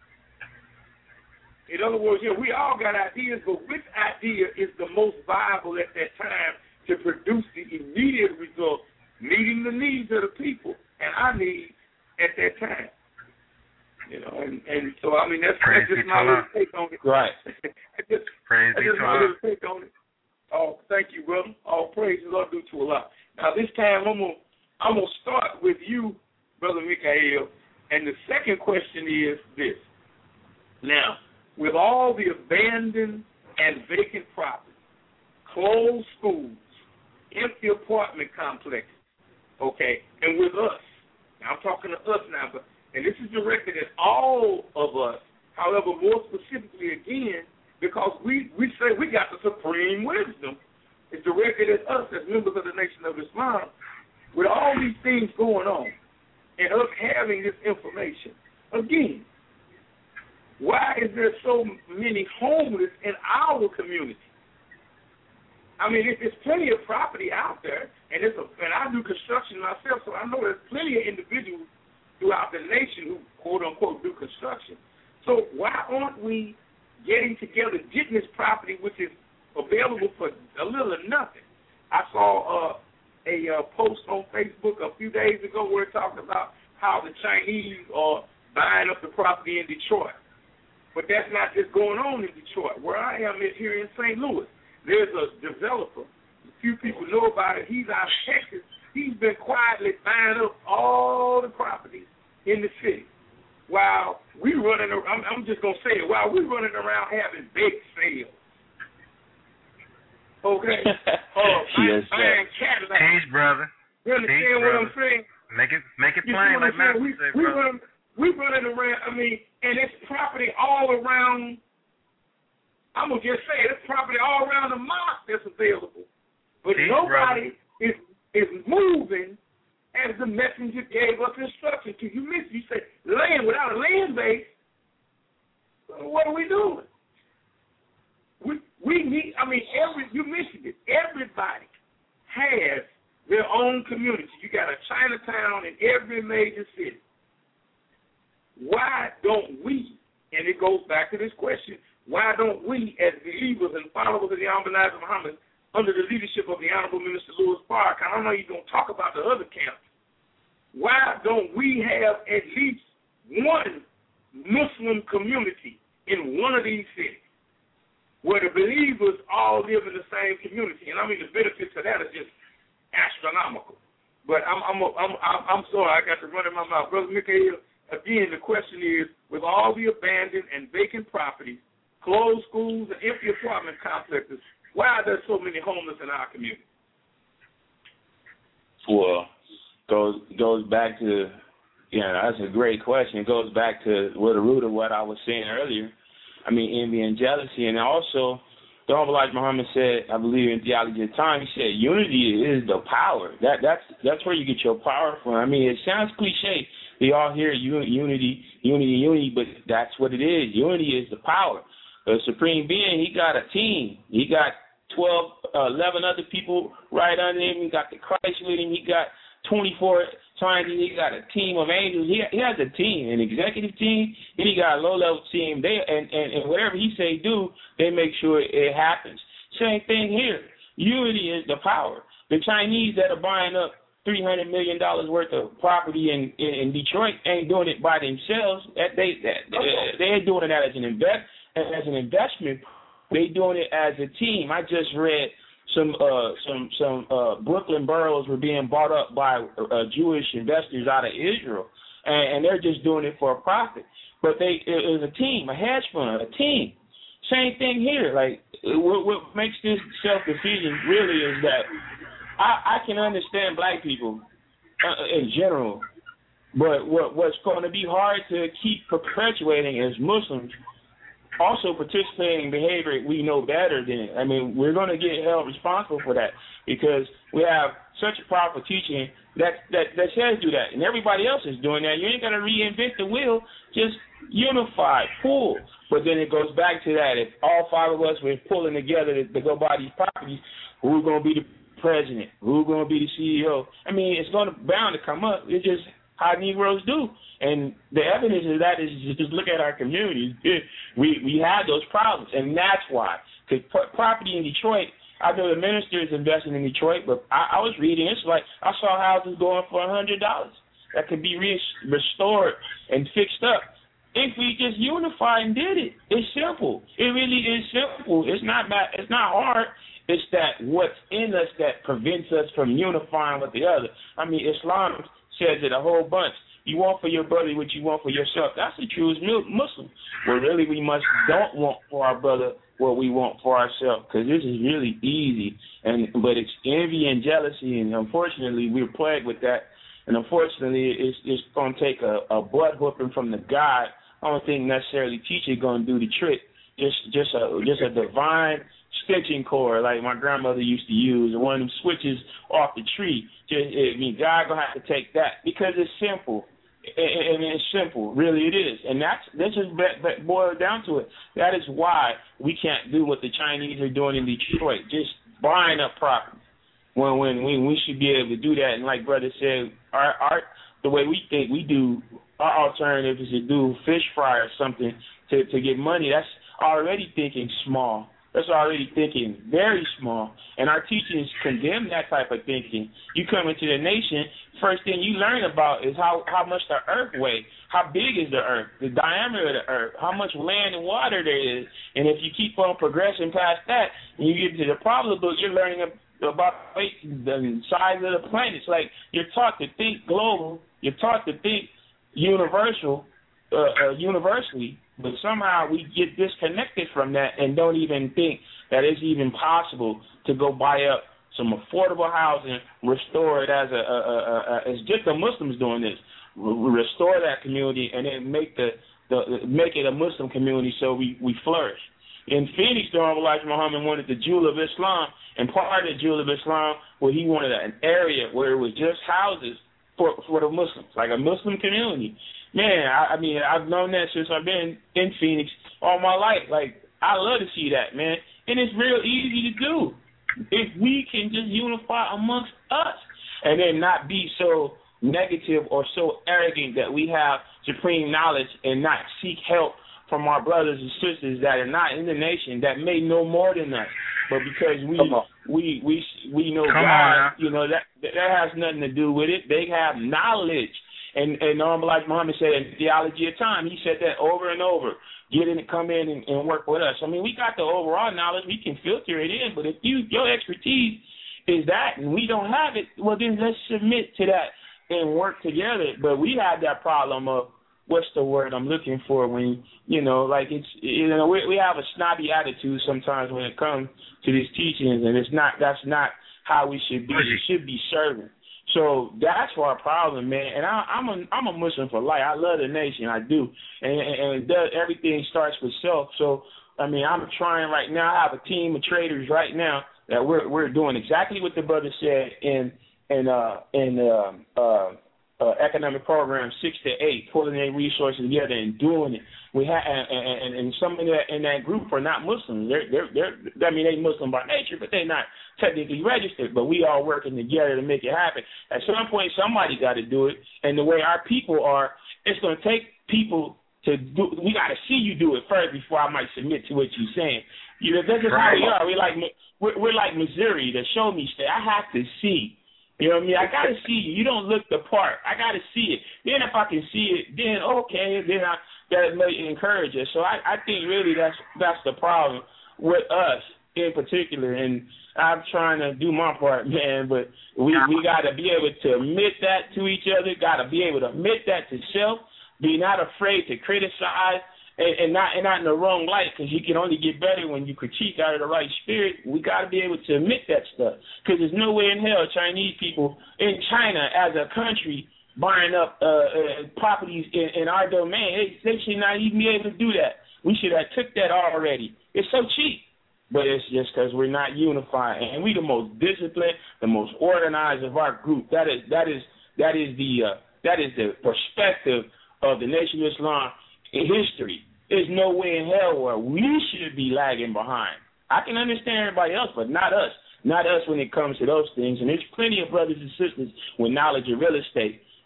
In other words, you know, we all got ideas, but which idea is the most viable at that time to produce the immediate result, meeting the needs of the people and our needs at that time? You know, and, and so, I mean, that's, that's just my little take on it. Right. I just, Praise that's just my little take on it. Oh, thank you, brother. All praise the Lord do to Allah. Now, this time, I'm going to I'm gonna start with you, Brother Mikael, and the second question is this. Now, with all the abandoned and vacant property, closed schools, empty apartment complexes, okay, and with us, now I'm talking to us now, but and this is directed at all of us, however, more specifically again, because we, we say we got the supreme wisdom. It's directed at us as members of the Nation of Islam. With all these things going on and us having this information, again, why is there so many homeless in our community? I mean, there's plenty of property out there, and, it's a, and I do construction myself, so I know there's plenty of individuals throughout the nation who, quote-unquote, do construction. So why aren't we getting together, getting this property, which is available for a little or nothing? I saw uh, a uh, post on Facebook a few days ago where it talked about how the Chinese are buying up the property in Detroit. But that's not just going on in Detroit. Where I am is here in Saint Louis. There's a developer. A few people know about it. He's out of Texas. He's been quietly buying up all the properties in the city. While we running around, I'm, I'm just going to say it, while we running around having big sales. Okay? Oh, yes, buying Cadillacs. Peace, brother. You understand Peace, what brother. I'm saying? Make it make it You plain, like Master we, said, we brother. run, we running around, I mean, and it's property all around, I'm going to just say it, it's property all around the mosque that's available. But Peace, nobody is is moving as the messenger gave us instruction to. You miss, you say, land without a land base, what are we doing? We we need, I mean, every, you mentioned it, everybody has their own community. You got a Chinatown in every major city. Why don't we, and it goes back to this question, why don't we as believers and followers of the Honorable Elijah Muhammad, under the leadership of the Honorable Minister Louis Farrakhan, I don't know you're going to talk about the other camps, why don't we have at least one Muslim community in one of these cities where the believers all live in the same community? And I mean, the benefits of that are just astronomical. But I'm I'm I'm I'm, I'm sorry, I got to run in my mouth. Brother Mikael, again, the question is, with all the abandoned and vacant properties, closed schools, and empty apartment complexes, why are there so many homeless in our community? Well, goes goes back to, you know, that's a great question. It goes back to well, the root of what I was saying earlier. I mean, envy and jealousy. And also, the Honorable Elijah Muhammad said, I believe in Theology of Time, he said, unity is the power. That That's that's where you get your power from. I mean, it sounds cliche. We all hear unity, unity, unity, but that's what it is. Unity is the power. The Supreme Being, he got a team. He got twelve, uh, eleven other people right under him. He got the Christ with him. He got twenty-four scientists. He got a team of angels. He, he has a team, an executive team, and he got a low-level team. They and, and, and whatever he say do, they make sure it happens. Same thing here. Unity is the power. The Chinese that are buying up three hundred million dollars worth of property in, in, in Detroit ain't doing it by themselves. That they that, they're doing it as an invest as an investment. They doing it as a team. I just read some uh, some some uh, Brooklyn boroughs were being bought up by uh, Jewish investors out of Israel, and, and they're just doing it for a profit. But they it was a team, a hedge fund, a team. Same thing here. Like what, what makes this self-defeating really is that I, I can understand black people uh, in general, but what what's going to be hard to keep perpetuating as Muslims. Also participating in behavior we know better than. I mean, we're going to get held responsible for that because we have such a powerful teaching that, that, that says do that. And everybody else is doing that. You ain't going to reinvent the wheel. Just unify, pull. But then it goes back to that. If all five of us were pulling together to, to go buy these properties, who's going to be the president? Who's going to be the C E O? I mean, it's going to bound to come up. It just how Negroes do. And the evidence of that is just look at our communities. We we have those problems, and that's why. Because property in Detroit, I know the minister is investing in Detroit, but I, I was reading, it's like I saw houses going for one hundred dollars that could be re- restored and fixed up. If we just unified and did it, it's simple. It really is simple. It's not bad. It's not hard. It's that what's in us that prevents us from unifying with the other. I mean, Islam says it a whole bunch. You want for your brother what you want for yourself. That's the true Muslim. Well, really, we must don't want for our brother what we want for ourselves, because this is really easy. And but it's envy and jealousy, and unfortunately, we're plagued with that. And unfortunately, it's it's going to take a, a butt whooping from the God. I don't think necessarily teacher going to do the trick. Just just a just a divine stitching cord like my grandmother used to use, the one who switches off the tree. Just, I mean, God gonna have to take that because it's simple. And it's simple, really it is. And that's this is boiled down to it. That is why we can't do what the Chinese are doing in Detroit, just buying up property. When when we we should be able to do that. And like brother said, our our the way we think we do, our alternative is to do fish fry or something to, to get money. That's already thinking small. That's already thinking very small. And our teachers condemn that type of thinking. You come into the nation, first thing you learn about is how, how much the earth weighs. How big is the earth? The diameter of the earth. How much land and water there is. And if you keep on progressing past that, and you get to the problem book, you're learning about the size of the planets. Like, you're taught to think global. You're taught to think universal, uh, uh, universally. But somehow we get disconnected from that and don't even think that it's even possible to go buy up some affordable housing, restore it as a, a, a, a it's just the Muslims doing this, restore that community and then make the, the make it a Muslim community so we, we flourish. In Phoenix, the Honorable Elijah Muhammad wanted the Jewel of Islam, and part of the Jewel of Islam, where he wanted an area where it was just houses for, for the Muslims, like a Muslim community. Man, I, I mean, I've known that since I've been in Phoenix all my life. Like, I love to see that, man. And it's real easy to do if we can just unify amongst us and then not be so negative or so arrogant that we have supreme knowledge and not seek help from our brothers and sisters that are not in the nation that may know more than us. But because we we we we know Come God, you know, that that has nothing to do with it. They have knowledge. And, and Honorable Elijah Muhammad said in Theology of Time, he said that over and over, get in and come in and, and work with us. I mean, we got the overall knowledge. We can filter it in. But if you your expertise is that and we don't have it, well, then let's submit to that and work together. But we have that problem of, what's the word I'm looking for when, you know, like it's, you know, we, we have a snobby attitude sometimes when it comes to these teachings, and it's not, that's not how we should be. It should be serving. So that's our problem, man. And I, I'm a I'm a Muslim for life. I love the nation, I do, and, and, and it does, everything starts with self. So I mean, I'm trying right now. I have a team of traders right now that we're we're doing exactly what the brother said in in uh, in uh, uh, uh, economic program six to eight, pulling their resources together and doing it. We have and, and, and some in that in that group are not Muslims. They're they're they're I mean they Muslim by nature, but they're not technically registered. But we all working together to make it happen. At some point, somebody got to do it. And the way our people are, it's going to take people to do. We got to see you do it first before I might submit to what you're saying. You know, that's just right. How we are. We like we're, we're like Missouri, the show me state. I have to see. You know what I mean? I got to see you. You don't look the part. I got to see it. Then if I can see it, then okay, then I that may encourage us. So I, I think really that's that's the problem with us in particular. And I'm trying to do my part, man. But we we got to be able to admit that to each other. Got to be able to admit that to self. Be not afraid to criticize. And, and not and not in the wrong light, because you can only get better when you critique out of the right spirit. We got to be able to admit that stuff, because there's no way in hell Chinese people in China as a country buying up uh, uh, properties in, in our domain. They, they should not even be able to do that. We should have took that already. It's so cheap, but it's just because we're not unified, and we the most disciplined, the most organized of our group. That is that is that is the uh, that is the perspective of the Nation of Islam in history. There's no way in hell where we should be lagging behind. I can understand everybody else, but not us. Not us when it comes to those things. And there's plenty of brothers and sisters with knowledge of real estate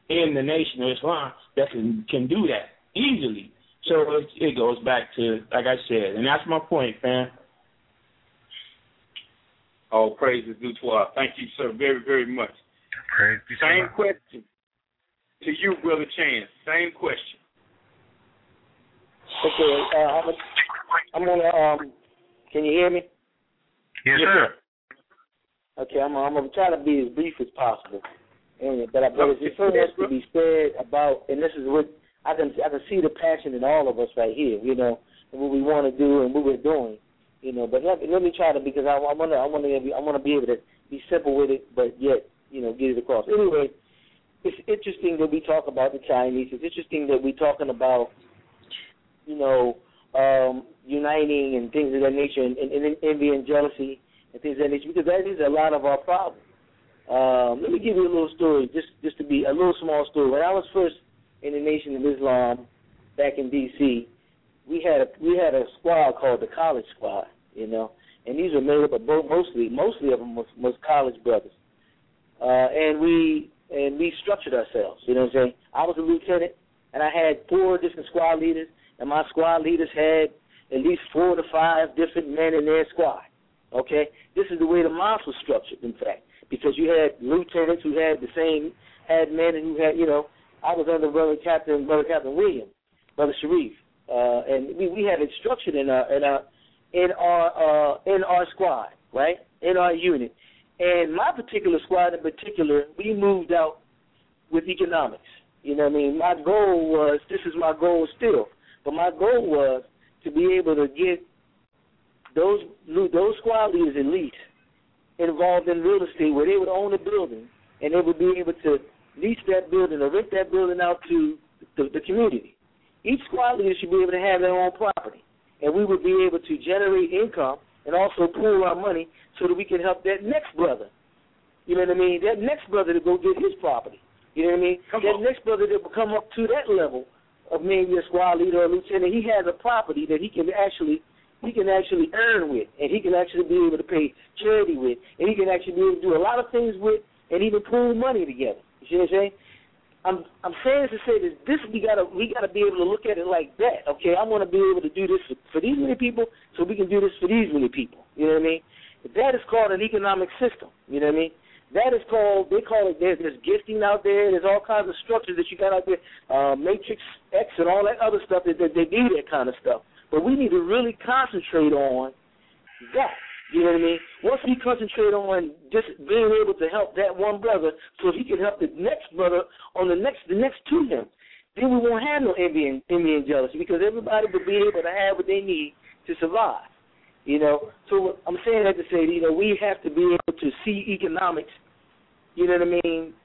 in the Nation of Islam that can, can do that easily. So it, it goes back to, like I said, and that's my point, fam. All praise is due to Allah. Thank you, sir, very, very much. Praise be to Allah. Same question to you, Brother Chance. Same question. Okay, uh, I'm, a, I'm gonna. Um, can you hear me? Yes, yes sir. Okay, I'm, I'm gonna try to be as brief as possible. And but, I, but there's so much to be said about, and this is what I can I can see the passion in all of us right here. You know, and what we want to do and what we're doing. You know, but let, let me try to because I, I want to I want to be I want to be able to be simple with it, but yet you know get it across. Anyway, it's interesting that we talk about the Chinese. It's interesting that we're talking about you know um, uniting and things of that nature, and, and, and envy and jealousy and things of that nature, because that is a lot of our problems. Um, let me give you a little story, just just to be a little small story. When I was first in the Nation of Islam back in D C, we had a we had a squad called the College Squad, you know, and these were made up of both, mostly mostly of them was, was college brothers, uh, and we and we structured ourselves. You know what I'm saying? I was a lieutenant, and I had four different squad leaders, and my squad leaders had at least four to five different men in their squad. Okay, this is the way the mosque was structured, in fact, because you had lieutenants who had the same had men and who had you know I was under brother Captain brother Captain William, brother Sharif. Uh, and we, we had it structured in our in our in our uh, in our squad, right? In our unit. And my particular squad in particular, we moved out with economics. You know what I mean? My goal was, this is my goal still, but my goal was to be able to get those those squad leaders at least involved in real estate where they would own a building and they would be able to lease that building or rent that building out to the, the community. Each squad leader should be able to have their own property, and we would be able to generate income and also pool our money so that we can help that next brother. You know what I mean? That next brother to go get his property. You know what I mean? Come that on. Next brother that will come up to that level of maybe a squad leader or a lieutenant, he has a property that he can actually he can actually earn with, and he can actually be able to pay charity with, and he can actually be able to do a lot of things with, and even pool money together. You see what I'm saying? I'm I'm saying to say that this we gotta we gotta be able to look at it like that. Okay, I want to be able to do this for, for these many people, so we can do this for these many people. You know what I mean? That is called an economic system. You know what I mean? That is called they call it. There's, there's gifting out there. There's all kinds of structures that you got out there, uh, Matrix X and all that other stuff. That, that they do that kind of stuff. But we need to really concentrate on that. You know what I mean? Once we concentrate on just being able to help that one brother, so he can help the next brother on the next the next to him, then we won't have no envy and, envy and jealousy because everybody will be able to have what they need to survive. You know, so I'm saying that to say, you know, we have to be able to see economics. You know what I mean?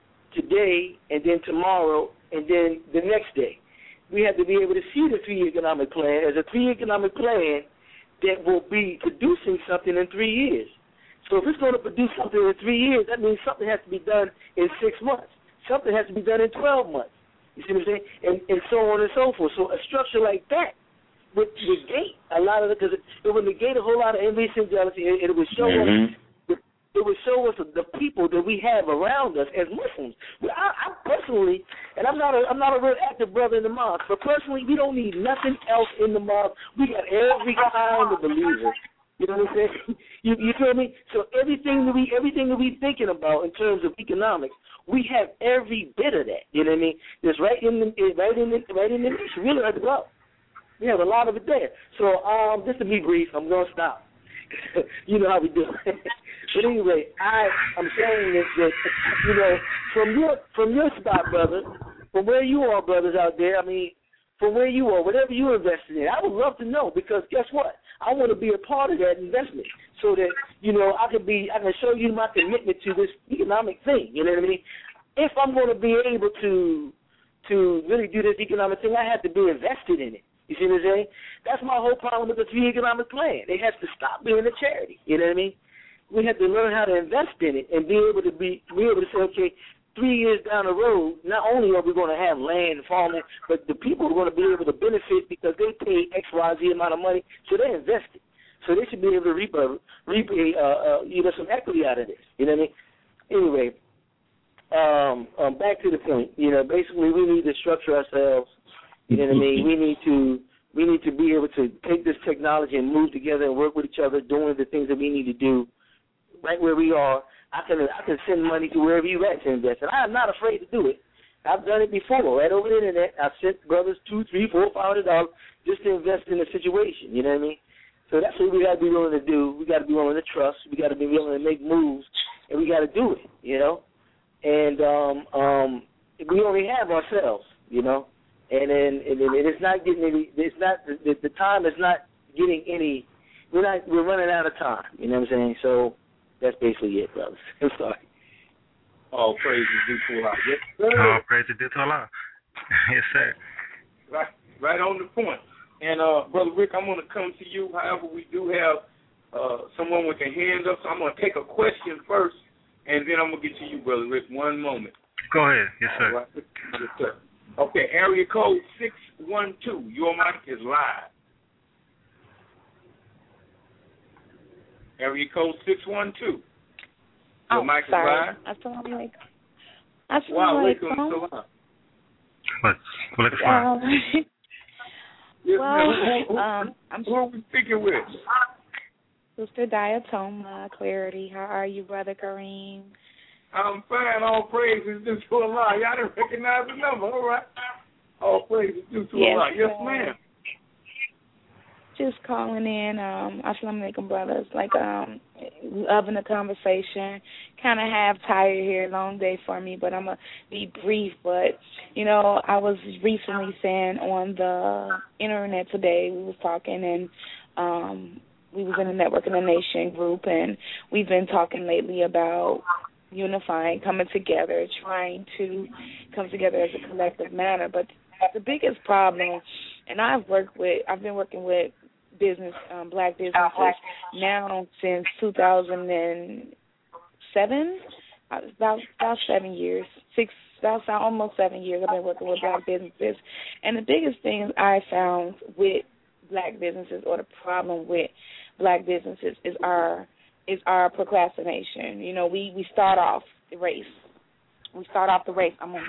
Today and then tomorrow and then the next day, we have to be able to see the three economic plan as a three economic plan that will be producing something in three years. So if it's going to produce something in three years, that means something has to be done in six months. Something has to be done in twelve months. You see what I'm saying? And, and so on and so forth. So a structure like that would negate a lot of it, because it, it would negate a whole lot of envy and jealousy, and it would show mm-hmm. us it would show us the people that we have around us as Muslims. I, I personally, and I'm not a I'm not a real active brother in the mosque, but personally, we don't need nothing else in the mosque. We got every kind of believer. You know what I'm saying? You, you feel me? So everything that we everything that we thinking about in terms of economics, we have every bit of that. You know what I mean? It's right in the right in the right in the nation. Really, right well. We have a lot of it there. So um, just to be brief, I'm gonna stop. You know how we do. But anyway, I I'm saying that, that you know from your from your spot, brother, from where you are, brothers out there. I mean, from where you are, whatever you invested in, I would love to know, because guess what? I want to be a part of that investment so that you know I can be I can show you my commitment to this economic thing. You know what I mean? If I'm going to be able to to really do this economic thing, I have to be invested in it. You see what I'm saying? That's my whole problem with the three economic plan. It has to stop being a charity. You know what I mean? We have to learn how to invest in it and be able to be, be able to say, okay, three years down the road, not only are we going to have land and farming, but the people are going to be able to benefit because they pay X, Y, Z amount of money, so they invested. So they should be able to reap, a, reap a, uh, uh, you know, some equity out of this. You know what I mean? Anyway, um, um, back to the point. You know, basically, we need to structure ourselves. You know what I mean? We need to we need to be able to take this technology and move together and work with each other, doing the things that we need to do right where we are. I can I can send money to wherever you at to invest, and I'm not afraid to do it. I've done it before, right over the internet. I've sent brothers two, three, four, five hundred dollars just to invest in a situation. You know what I mean? So that's what we got to be willing to do. We got to be willing to trust. We got to be willing to make moves, and we got to do it. You know, and um, um, we only have ourselves. You know, and then and, and it's not getting any. It's not the, the time is not getting any. We're not. We're running out of time. You know what I'm saying? So that's basically it, brothers. I'm sorry. All praise is due to Allah. Yes, sir. All praise is due to Allah. Yes, sir. Right, right on the point. And, uh, Brother Rick, I'm going to come to you. However, we do have uh, someone with their hand up, so I'm going to take a question first, and then I'm going to get to you, Brother Rick. One moment. Go ahead. Yes, sir. Right. Yes, sir. Okay, area code six one two. Your mic is live. Area code six one two. Your oh, mic sorry. is live. Assalamu alaikum. Assalamu alaikum. What? What is fine? Um, yes, well, who, who, um, I'm who are we speaking with? Sister Diatoma Clarity. How are you, Brother Kareem? I'm fine. All praise is due to Allah. Y'all didn't recognize the number. All right. All praise is due to yes, Allah. Yes, sir. ma'am. Just calling in, um, assalamu alaikum, brothers. Like, um, loving the conversation. Kind of half tired here, long day for me, but I'm going to be brief. But, you know, I was recently saying on the internet today, we was talking, and um, we was in a Network in the Nation group, and we've been talking lately about unifying, coming together, trying to come together as a collective manner. But the biggest problem, and I've worked with, I've been working with business, um, black businesses now since two thousand seven, about about seven years, six, about almost seven years. I've been working with black businesses, and the biggest thing I found with black businesses, or the problem with black businesses, is our is our procrastination. You know, we we start off the race. We start off the race. I'm on.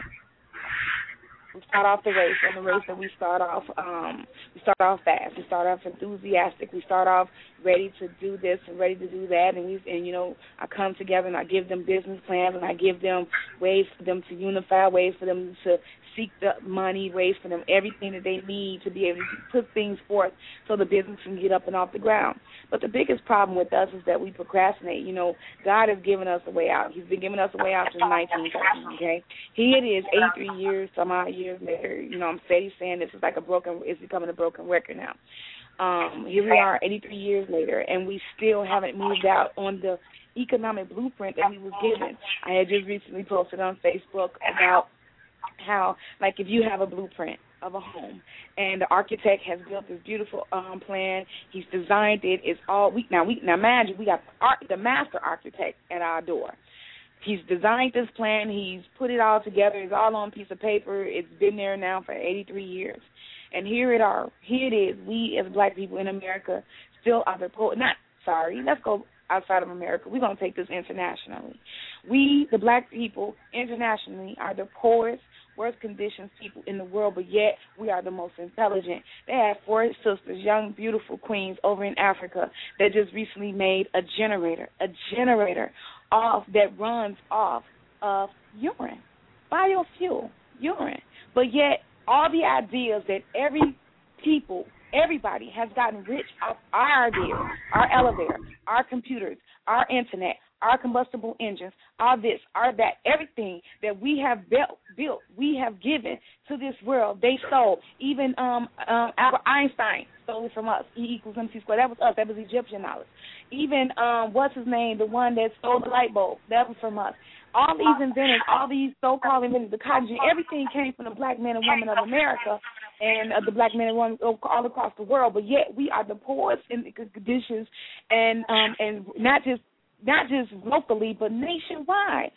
We start off the race, and the race that we start off, um, we start off fast. We start off enthusiastic. We start off ready to do this and ready to do that. And we, and you know, I come together and I give them business plans, and I give them ways for them to unify, ways for them to seek the money, ways for them everything that they need to be able to put things forth so the business can get up and off the ground. But the biggest problem with us is that we procrastinate. You know, God has given us a way out. He's been giving us a way out since nineteen thirty, okay? Here it is, eighty-three years, some odd years later. You know, I'm steady saying this is like a broken, it's becoming a broken record now. Um, here we are, eighty-three years later, and we still haven't moved out on the economic blueprint that we was given. I had just recently posted on Facebook about how, like, if you have a blueprint of a home, and the architect has built this beautiful um, plan, he's designed it. It's all we now. We now imagine we got the, art, the master architect at our door. He's designed this plan. He's put it all together. It's all on a piece of paper. It's been there now for eighty-three years, and here it are. Here it is. We as black people in America still are the poor. Not sorry. Let's go outside of America. We're gonna take this internationally. We, the black people, internationally, are the poorest, worst conditions people in the world, but yet we are the most intelligent. They have four sisters, young, beautiful queens over in Africa that just recently made a generator, a generator off that runs off of urine, biofuel, urine. But yet all the ideas that every people, everybody has gotten rich off our ideas, our elevator, our computers, our internet, our combustible engines, all this, our that, everything that we have built, built, we have given to this world, they stole. Even um, um, Albert Einstein stole it from us. E equals mc squared. That was us. That was Egyptian knowledge. Even, um, what's his name, the one that stole the light bulb, that was from us. All these inventors, all these so-called inventors, the cotton gin, everything came from the black men and women of America and uh, the black men and women all across the world. But yet we are the poorest in the conditions, and um, and not just not just locally, but nationwide.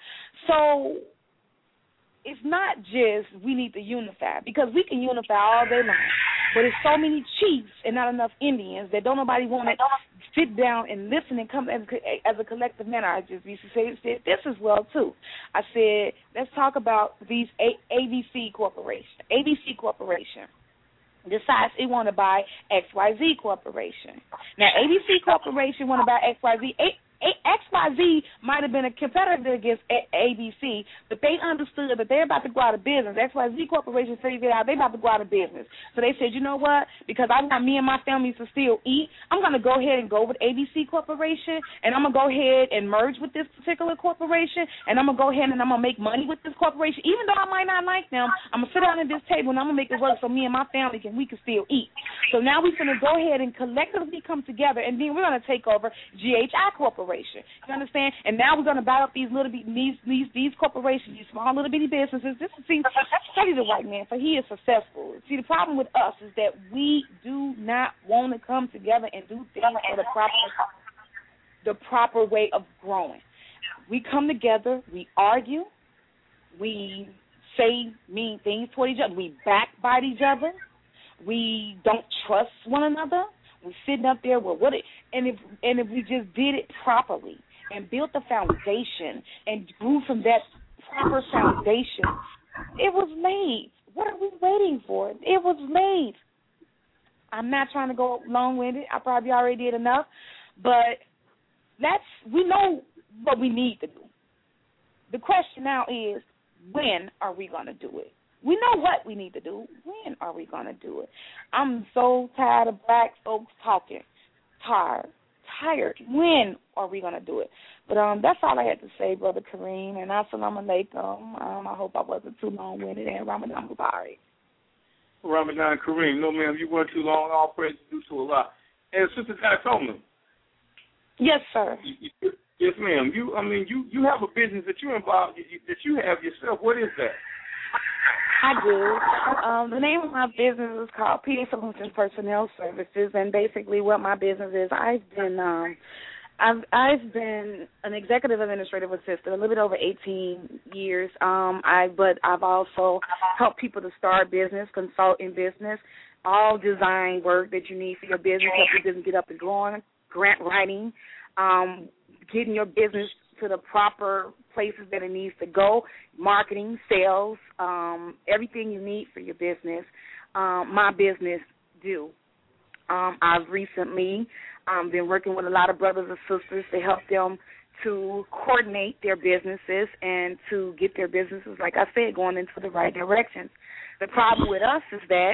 So it's not just we need to unify, because we can unify all day long, but there's so many chiefs and not enough Indians that don't nobody want to sit down and listen and come as, as a collective manner. I just used to say, say this as well, too. I said, let's talk about these A- ABC Corporation. A B C Corporation decides it want to buy X Y Z Corporation. Now, A B C Corporation want to buy X Y Z. A- X Y Z might have been a competitor against A B C, but they understood that they're about to go out of business. X Y Z Corporation figured out they're about to go out of business. So they said, you know what, because I want me and my family to still eat, I'm going to go ahead and go with A B C Corporation, and I'm going to go ahead and merge with this particular corporation, and I'm going to go ahead and I'm going to make money with this corporation. Even though I might not like them, I'm going to sit down at this table, and I'm going to make it work so me and my family can we can still eat. So now we're going to go ahead and collectively come together, and then we're going to take over G H I Corporation. You understand? And now we're going to buy up these little bit these these these corporations, these small little bitty businesses. This is see, study the white man, for he is successful. See, the problem with us is that we do not want to come together and do things for the proper the proper way of growing. We come together, we argue, we say mean things toward each other, we backbite each other, we don't trust one another. We're sitting up there with what it, and if and if we just did it properly and built the foundation and grew from that proper foundation, it was made. What are we waiting for? It was made. I'm not trying to go long-winded. I probably already did enough, but that's we know what we need to do. The question now is, when are we going to do it? We know what we need to do. When are we going to do it? I'm so tired of black folks talking. Tired. Tired. When are we going to do it? But um, that's all I had to say, Brother Kareem. And assalamu alaikum. Um, I hope I wasn't too long-winded. And Ramadan Mubarak. Ramadan Kareem. No, ma'am, you weren't too long. All praise due to Allah. And Sister Tatoma. Yes, sir. Yes, ma'am. You, I mean, you, you have a business that you're involved that you have yourself. What is that? I do. Um, the name of my business is called P A Solutions Personnel Services, and basically what my business is, I've been um, I've I've been an executive administrative assistant a little bit over eighteen years. Um, I but I've also helped people to start business, consult in business, all design work that you need for your business, help your business get up and going, grant writing, um, getting your business to the proper places that it needs to go, marketing, sales, um, everything you need for your business, um, my business do. Um, I've recently um, been working with a lot of brothers and sisters to help them to coordinate their businesses and to get their businesses, like I said, going into the right directions. The problem with us is that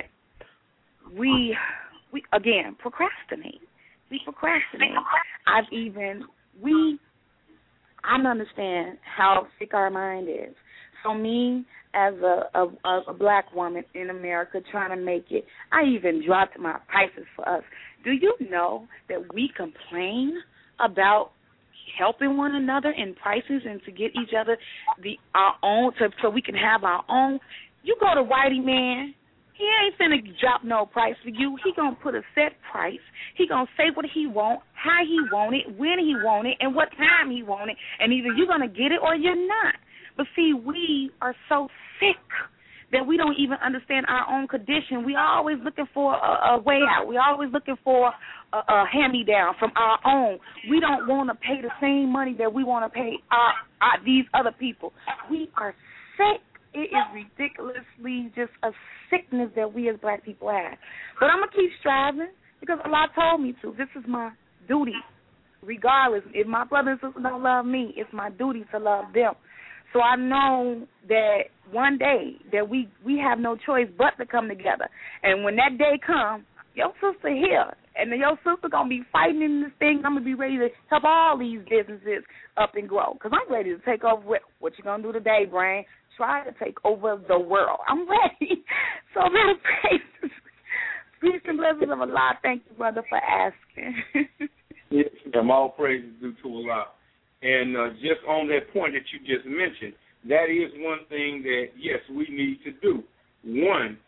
we, we again, procrastinate. We procrastinate. I've even, we, I don't understand how sick our mind is. So me, as a, a, a black woman in America trying to make it, I even dropped my prices for us. Do you know that we complain about helping one another in prices and to get each other the our own, to, so we can have our own? You go to Whitey Man, he ain't finna drop no price for you. He gonna put a set price. He gonna say what he want, how he want it, when he want it, and what time he want it, and either you're gonna get it or you're not. But see, we are so sick that we don't even understand our own condition. We are always looking for a, a way out. We're always looking for a, a hand-me-down from our own. We don't want to pay the same money that we want to pay our, our, these other people. We are sick. It is ridiculously just a sickness that we as black people have. But I'm going to keep striving because Allah told me to. This is my duty. Regardless, if my brothers and sisters don't love me, it's my duty to love them. So I know that one day that we, we have no choice but to come together. And when that day comes, your sister here, and then your sister going to be fighting in this thing. I'm going to be ready to help all these businesses up and grow because I'm ready to take over. What, what you going to do today, Brain? Try to take over the world. I'm ready. So many praises. Peace and blessings of Allah. Thank you, brother, for asking. Yes, and all praises due to Allah. And uh, just on that point that you just mentioned, that is one thing that, yes, we need to do. One,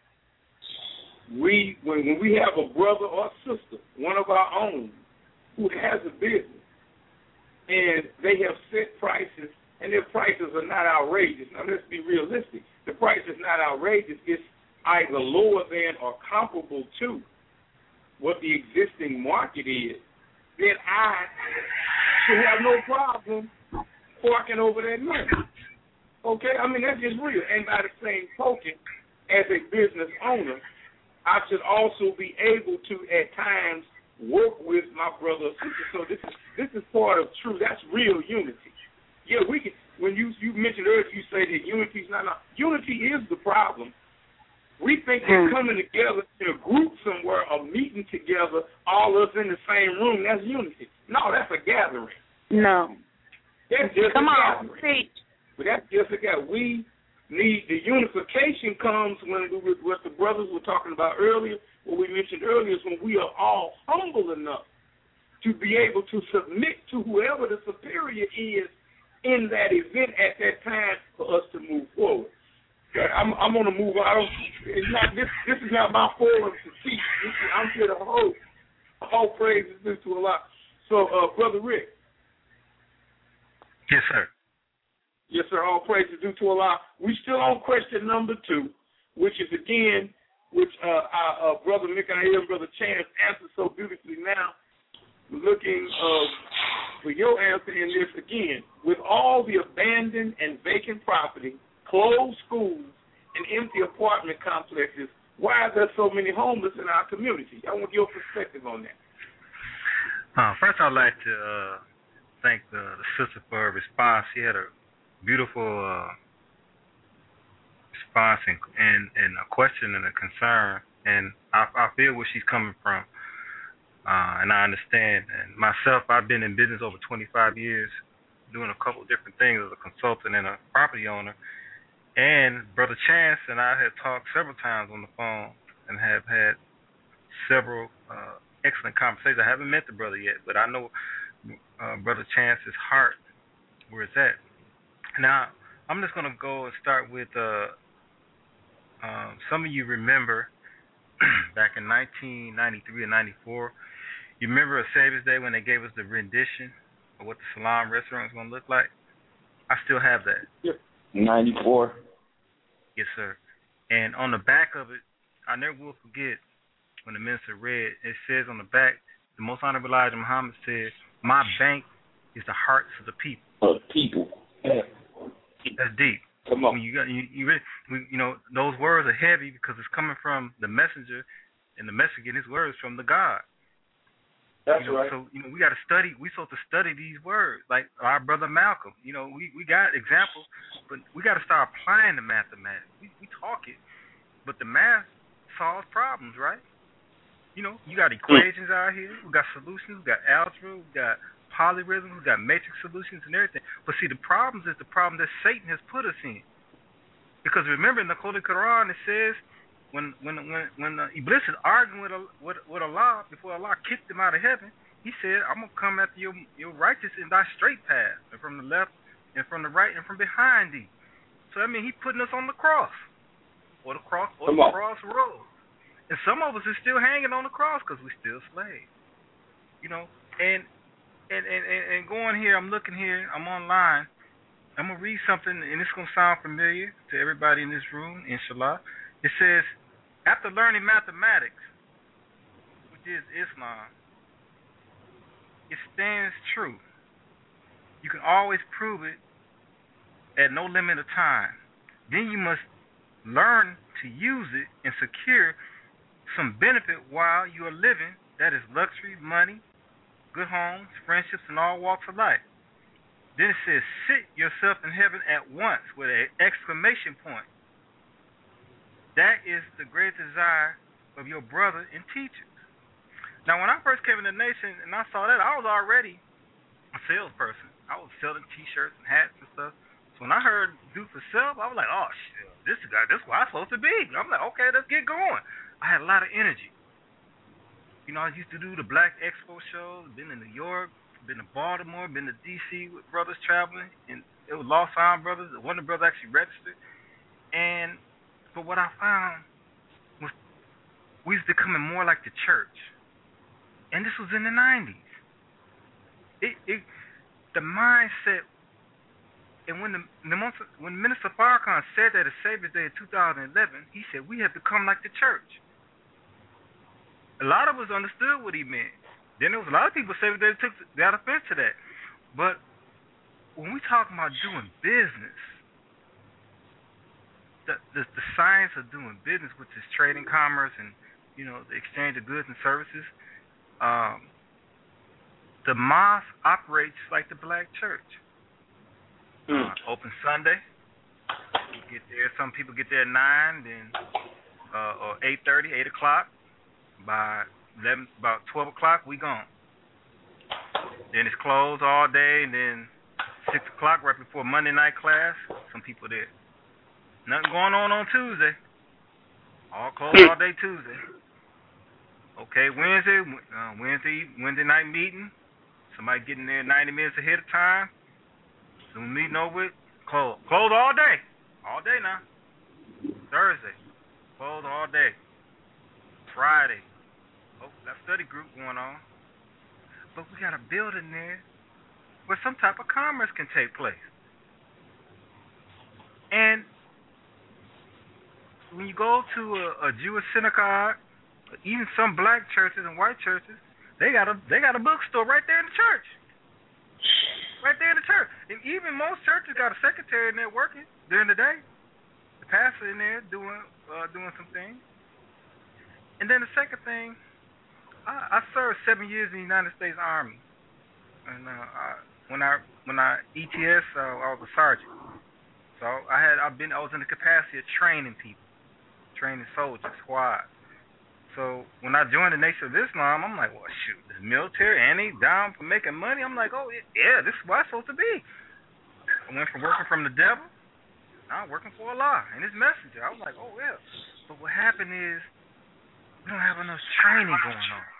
we when, when we have a brother or sister, one of our own, who has a business, and they have set prices, and their prices are not outrageous. Now, let's be realistic. The price is not outrageous. It's either lower than or comparable to what the existing market is. then I should have no problem forking over that money. Okay? I mean, that's just real. And by the same token, as a business owner, I should also be able to, at times, work with my brother or sister. So this is this is part of true. That's real unity. Yeah, we can. When you you mentioned earlier, you say that unity is not. not unity is the problem. We think that coming together in a group somewhere or meeting together, all of us in the same room, that's unity. No, that's a gathering. No. That's just Come a on, gathering. preach. But that's just a gathering. We need, the unification comes when we, what the brothers were talking about earlier, what we mentioned earlier, is when we are all humble enough to be able to submit to whoever the superior is in that event at that time for us to move forward. I'm, I'm going to move on. I don't, it's not, this, this is not my forum to teach. This is, I'm here to hold. All praise is due to Allah. So, uh, Brother Rick. Yes, sir. Yes, sir. All praise is due to Allah. We still on question number two, which is, again, which uh, our uh, Brother Mikael and Brother Chance answered so beautifully now. Looking uh, for your answer in this again. With all the abandoned and vacant property, closed schools, and empty apartment complexes, why are there so many homeless in our community? I want your perspective on that. Uh, first, I'd like to uh, thank the, the sister for her response. She had a beautiful uh, response and, and, and a question and a concern, and I, I feel where she's coming from, uh, and I understand. And myself, I've been in business over twenty-five years, doing a couple of different things as a consultant and a property owner. And Brother Chance and I have talked several times on the phone and have had several uh, excellent conversations. I haven't met the brother yet, but I know uh, Brother Chance's heart, where it's at. Now, I'm just going to go and start with uh, um, some of you remember back in nineteen ninety-three or ninety-four, you remember a Savior's Day when they gave us the rendition of what the Salam restaurant was going to look like? I still have that. Yep. ninety-four. Yes, sir. And on the back of it, I never will forget when the minister read, it says on the back, the Most Honorable Elijah Muhammad says, "My bank is the hearts of the people." Of people. Yeah. That's deep. Come on. When you got, you, you, you know, those words are heavy because it's coming from the messenger, and the message in his words from the God. That's you know, right. So, you know, we got to study. We supposed to study these words, like our brother Malcolm. You know, we, we got examples, but we got to start applying the mathematics. We, we talk it, but the math solves problems, right? You know, you got equations out here. We got solutions. We got algebra. We got polyrhythms. We got matrix solutions and everything. But see, the problems is the problem that Satan has put us in. Because remember, in the Holy Quran, it says, When when when when uh, Iblis is arguing with, with with Allah before Allah kicked him out of heaven, he said, "I'm gonna come after your your righteous in thy straight path, and from the left, and from the right, and from behind thee." So I mean, he putting us on the cross, or the cross, or the cross road. And some of us is still hanging on the cross because we're still slaves. You know, and and, and and and going here, I'm looking here, I'm online. I'm gonna read something, and it's gonna sound familiar to everybody in this room, inshallah. It says, after learning mathematics, which is Islam, it stands true. You can always prove it at no limit of time. Then you must learn to use it and secure some benefit while you are living. That is luxury, money, good homes, friendships, and all walks of life. Then it says, sit yourself in heaven at once with an exclamation point. That is the great desire of your brother and teachers. Now, when I first came in the nation and I saw that, I was already a salesperson. I was selling T-shirts and hats and stuff. So when I heard do for self, I was like, oh, shit, this guy, this is where I'm supposed to be. I'm like, okay, let's get going. I had a lot of energy. You know, I used to do the Black Expo shows, been in New York, been to Baltimore, been to D C with brothers traveling, and it was Lost Sound Brothers. One of the brothers actually registered. And but what I found was we was becoming more like the church. And this was in the nineties. It, it, the mindset, and when the, when Minister Farrakhan said that at Savior's Day in two thousand eleven, he said, we have become like the church. A lot of us understood what he meant. Then there was a lot of people saying that they took got offense to that. But when we talk about doing business, the, the the science of doing business, which is trading, commerce, and you know the exchange of goods and services, um, the mosque operates like the black church. Mm. Uh, open Sunday. You get there. Some people get there at nine, then uh, or eight thirty, eight o'clock. By eleven, about twelve o'clock, we gone. Then it's closed all day, and then six o'clock right before Monday night class. Some people there. Nothing going on on Tuesday. All closed all day Tuesday. Okay, Wednesday, uh, Wednesday, Wednesday night meeting. Somebody getting there ninety minutes ahead of time. Soon meeting over with, closed. Closed all day. All day now. Thursday, closed all day. Friday, oh, that study group going on. But we got a building there where some type of commerce can take place. And when you go to a, a Jewish synagogue, even some black churches and white churches, they got a they got a bookstore right there in the church. Right there in the church. And even most churches got a secretary in there working during the day. The pastor in there doing uh, doing some things. And then the second thing, I, I served seven years in the United States Army. And uh, I, when I when I E T S, uh, I was a sergeant. So I had I've been I was in the capacity of training people, training soldiers, squad. So when I joined the Nation of Islam, I'm like, well, shoot, the military, and they down for making money. I'm like, oh, yeah, this is what I'm supposed to be. I went from working from the devil, now I'm working for Allah and His messenger. I was like, oh, yeah. But what happened is we don't have enough training going on.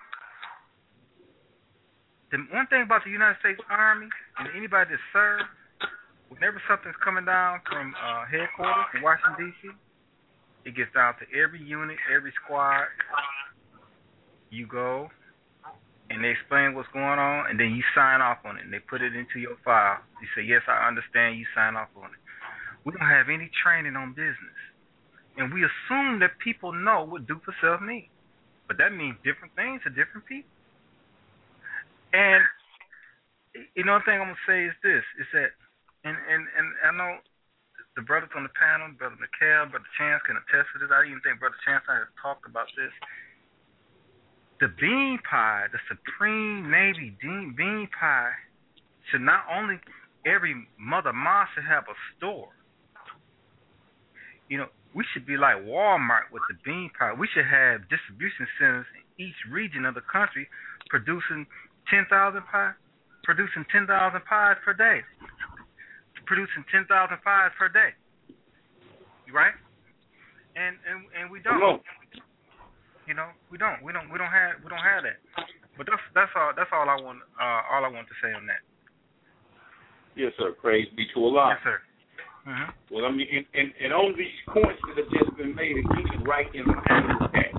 The one thing about the United States Army and anybody that serves, whenever something's coming down from uh, headquarters in Washington, D C, it gets down to every unit, every squad. You go, and they explain what's going on, and then you sign off on it, and they put it into your file. You say, yes, I understand, you sign off on it. We don't have any training on business. And we assume that people know what do for self means. But that means different things to different people. And you know, the thing I'm going to say is this, is that, and, and, and I know the brothers on the panel, Brother McHale, Brother Chance can attest to this. I didn't even think Brother Chance and I had talked about this. The bean pie, the Supreme Navy bean pie, should not only every mother mom should have a store. You know, we should be like Walmart with the bean pie. We should have distribution centers in each region of the country producing ten thousand pies, producing ten thousand pies per day, producing ten thousand pies per day. Right? And and and we don't. You know, we don't. We don't. We don't have. We don't have that. But that's that's all. That's all I want. Uh, all I want to say on that. Yes, sir. Praise be to Allah. Yes, sir. Mm-hmm. Well, I mean, and, and, and on these points that have just been made, and you can write in the panel that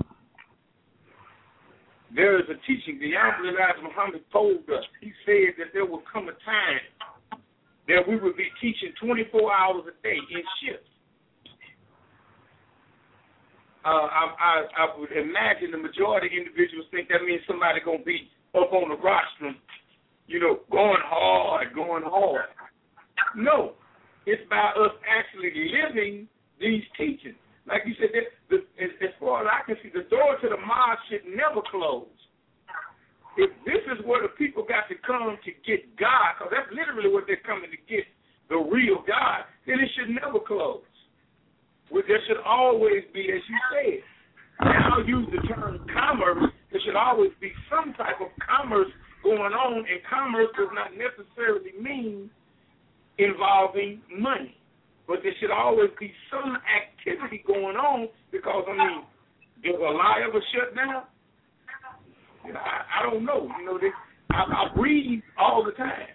there is a teaching. The Honorable Elijah Muhammad told us. He said that there will come a time that we will be teaching twenty-four hours a day in shifts. Uh, I, I, I would imagine the majority of individuals think that means somebody going to be up on the rostrum, you know, going hard, going hard. No, it's by us actually living these teachings. Like you said, the, the, as, as far as I can see, the door to the mosque should never close. If this is where the people got to come to get God, because that's literally what they're coming to get, the real God, then it should never close. Well, there should always be, as you said, and I'll use the term commerce, there should always be some type of commerce going on, and commerce does not necessarily mean involving money. But there should always be some activity going on because, I mean, does Allah ever shut down? You know, I, I don't know. You know, they, I, I breathe all the time.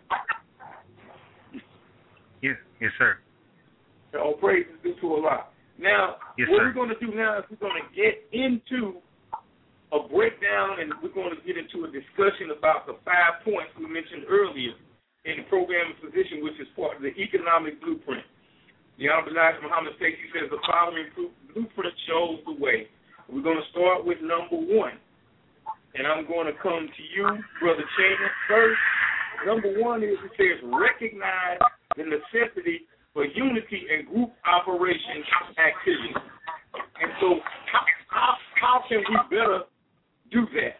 Yes, yes, sir. All praises due to Allah. Now, yes, what sir. we're going to do now is we're going to get into a breakdown, and we're going to get into a discussion about the five points we mentioned earlier in the program of position, which is part of the economic blueprint. The Honorable Elijah Muhammad Stacy says the following blueprint shows the way. We're going to start with number one. and I'm going to come to you, Brother Changer, first. Number one is it says recognize the necessity for unity and group operation activities. And so how, how, how can we better do that?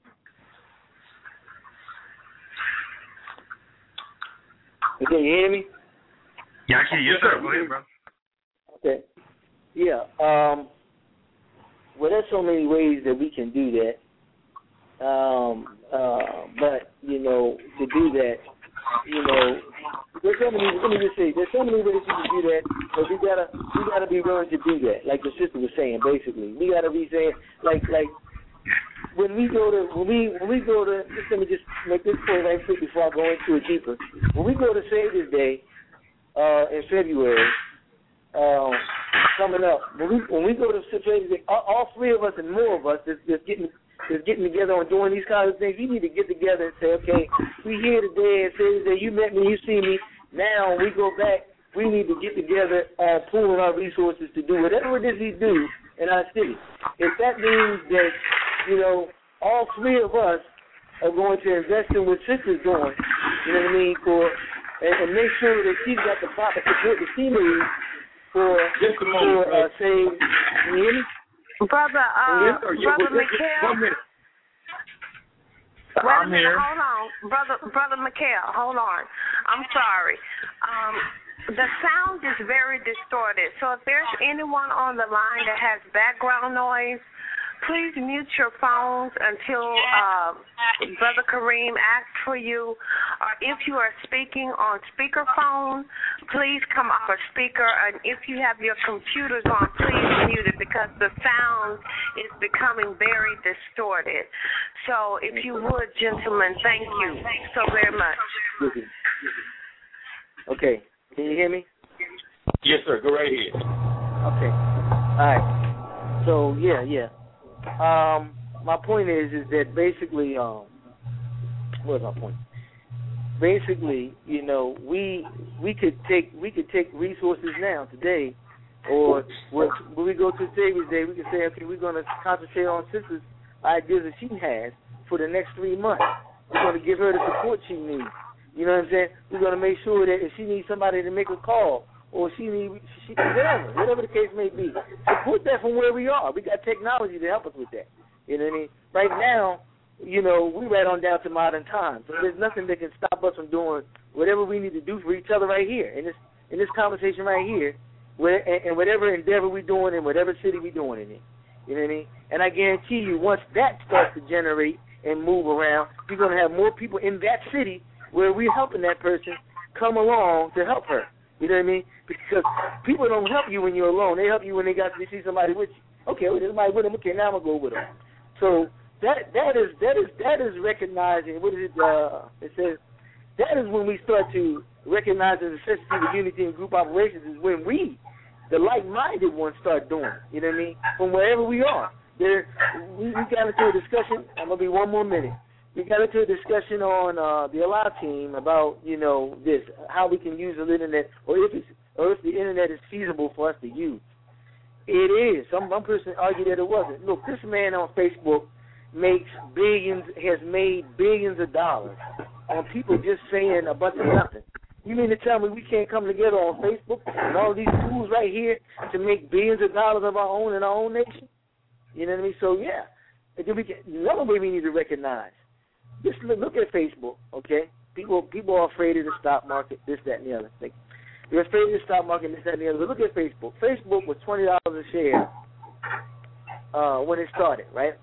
Okay, you hear me? Yeah, I can. Yes, sir. Go ahead, bro. Okay. Yeah. Um, well, there's so many ways that we can do that. Um, uh, but, you know, to do that, you know, there's so many, let me just say, there's so many ways you can do that, but we gotta, we gotta be willing to do that, like the sister was saying, basically. We gotta be saying, like, like, when we go to, when we, when we go to, just let me just make this point right quick before I go into it deeper. When we go to Savior's Day, uh, in February, um, coming up, when we, when we go to Savior's Day, all, all three of us and more of us that's, that's getting, that's getting together on doing these kinds of things, we need to get together and say, okay, we here today and Savior's Day, you met me, you see me, now when we go back, we need to get together and pooling our resources to do whatever it is we do in our city. If that means that, you know, all three of us are going to invest in what Sister's doing, you know what I mean, for and, and make sure that she's got the proper support that she needs for, Just a moment, for uh, say, can you hear me? Brother, uh, yes, sir. Brother Yeah, Mikhail. One minute. Wait I'm a minute, here. hold on. Brother, Brother Mikhail, hold on. I'm sorry. Um, the sound is very distorted, so if there's anyone on the line that has background noise, please mute your phones until uh, Brother Kareem asks for you. Or if you are speaking on speakerphone, please come off a speaker. And if you have your computers on, please mute it because the sound is becoming very distorted. So if you would, gentlemen, thank you so very much. Okay. Can you hear me? Yes, sir. Go right ahead. Okay. All right. So, yeah, yeah. Um, my point is, is that basically, um, what's my point? Basically, you know, we we could take we could take resources now today, or when we go to Savior's Day, we can say, okay, we're going to concentrate on Sister's ideas that she has for the next three months. We're going to give her the support she needs. You know what I'm saying? We're going to make sure that if she needs somebody to make a call, or she need, she, whatever, whatever the case may be, support that from where we are. We got technology to help us with that. You know what I mean? Right now, you know, we right on down to modern times. So there's nothing that can stop us from doing whatever we need to do for each other right here in this in this conversation right here, where, and, and whatever endeavor we're doing in whatever city we're doing it in. You know what I mean? And I guarantee you, once that starts to generate and move around, you're going to have more people in that city where we're helping that person come along to help her. You know what I mean? Because people don't help you when you're alone. They help you when they got to see somebody with you. Okay, well, there's somebody with them. Okay, now I'm gonna go with them. So that that is that is that is recognizing. What is it? Uh, it says that is when we start to recognize the necessity of unity and group operations. Is when we, the like-minded ones, start doing it. You know what I mean? From wherever we are. There, we, we got into a discussion. I'm gonna be one more minute. We got into a discussion on uh, the Allow team about, you know, this, how we can use the internet, or if it's, or if the internet is feasible for us to use. It is. Some one person argued that it wasn't. Look, this man on Facebook makes billions, has made billions of dollars on people just saying a bunch of nothing. You mean to tell me we can't come together on Facebook and all these tools right here to make billions of dollars of our own in our own nation? You know what I mean? So, yeah. And then we can, another way we need to recognize. Just look at Facebook, okay? People people are afraid of the stock market, this, that, and the other. Like, they're afraid of the stock market, this, that, and the other. But look at Facebook. Facebook was twenty dollars a share uh, when it started, right?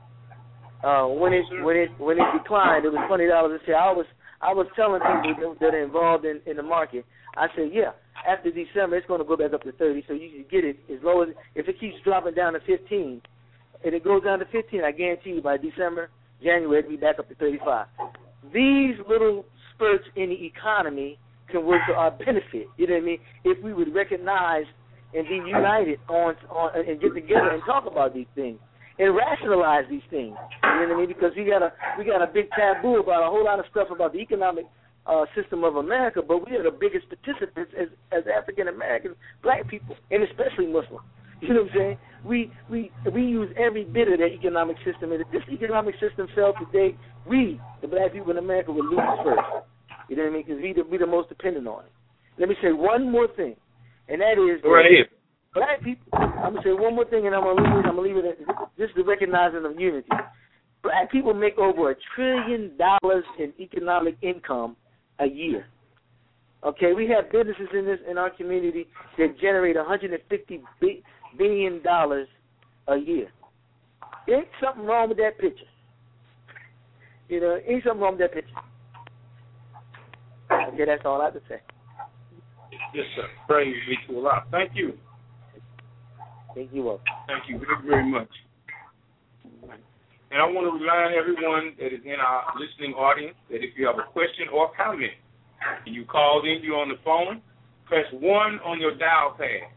Uh, when it when it when it declined, it was twenty dollars a share. I was I was telling people that are involved in, in the market. I said, yeah, after December, it's going to go back up to thirty. So you can get it as low as if it keeps dropping down to fifteen, and it goes down to fifteen. I guarantee you by December. January to be back up to thirty-five. These little spurts in the economy can work to our benefit. You know what I mean? If we would recognize and be united on, on and get together and talk about these things and rationalize these things. You know what I mean? Because we got a we got a big taboo about a whole lot of stuff about the economic uh, system of America, but we are the biggest participants as as African Americans, black people, and especially Muslims. You know what I'm saying? We we we use every bit of that economic system, and if this economic system fell today, we, the black people in America, would lose first. You know what I mean? Because we the, we the most dependent on it. Let me say one more thing, and that is that right here. Black people. I'm gonna say one more thing, and I'm gonna leave it. I'm gonna leave it at this is the recognizing of unity. Black people make over a trillion dollars in economic income a year. Okay, we have businesses in this in our community that generate one hundred fifty billion dollars a year. There ain't something wrong with that picture. You know, ain't something wrong with that picture. Okay, that's all I have to say. Yes, sir. Praise be to Allah. Thank you. Thank you all. Thank you very, very much. And I want to remind everyone that is in our listening audience that if you have a question or comment and you called in, you're on the phone, press one on your dial pad.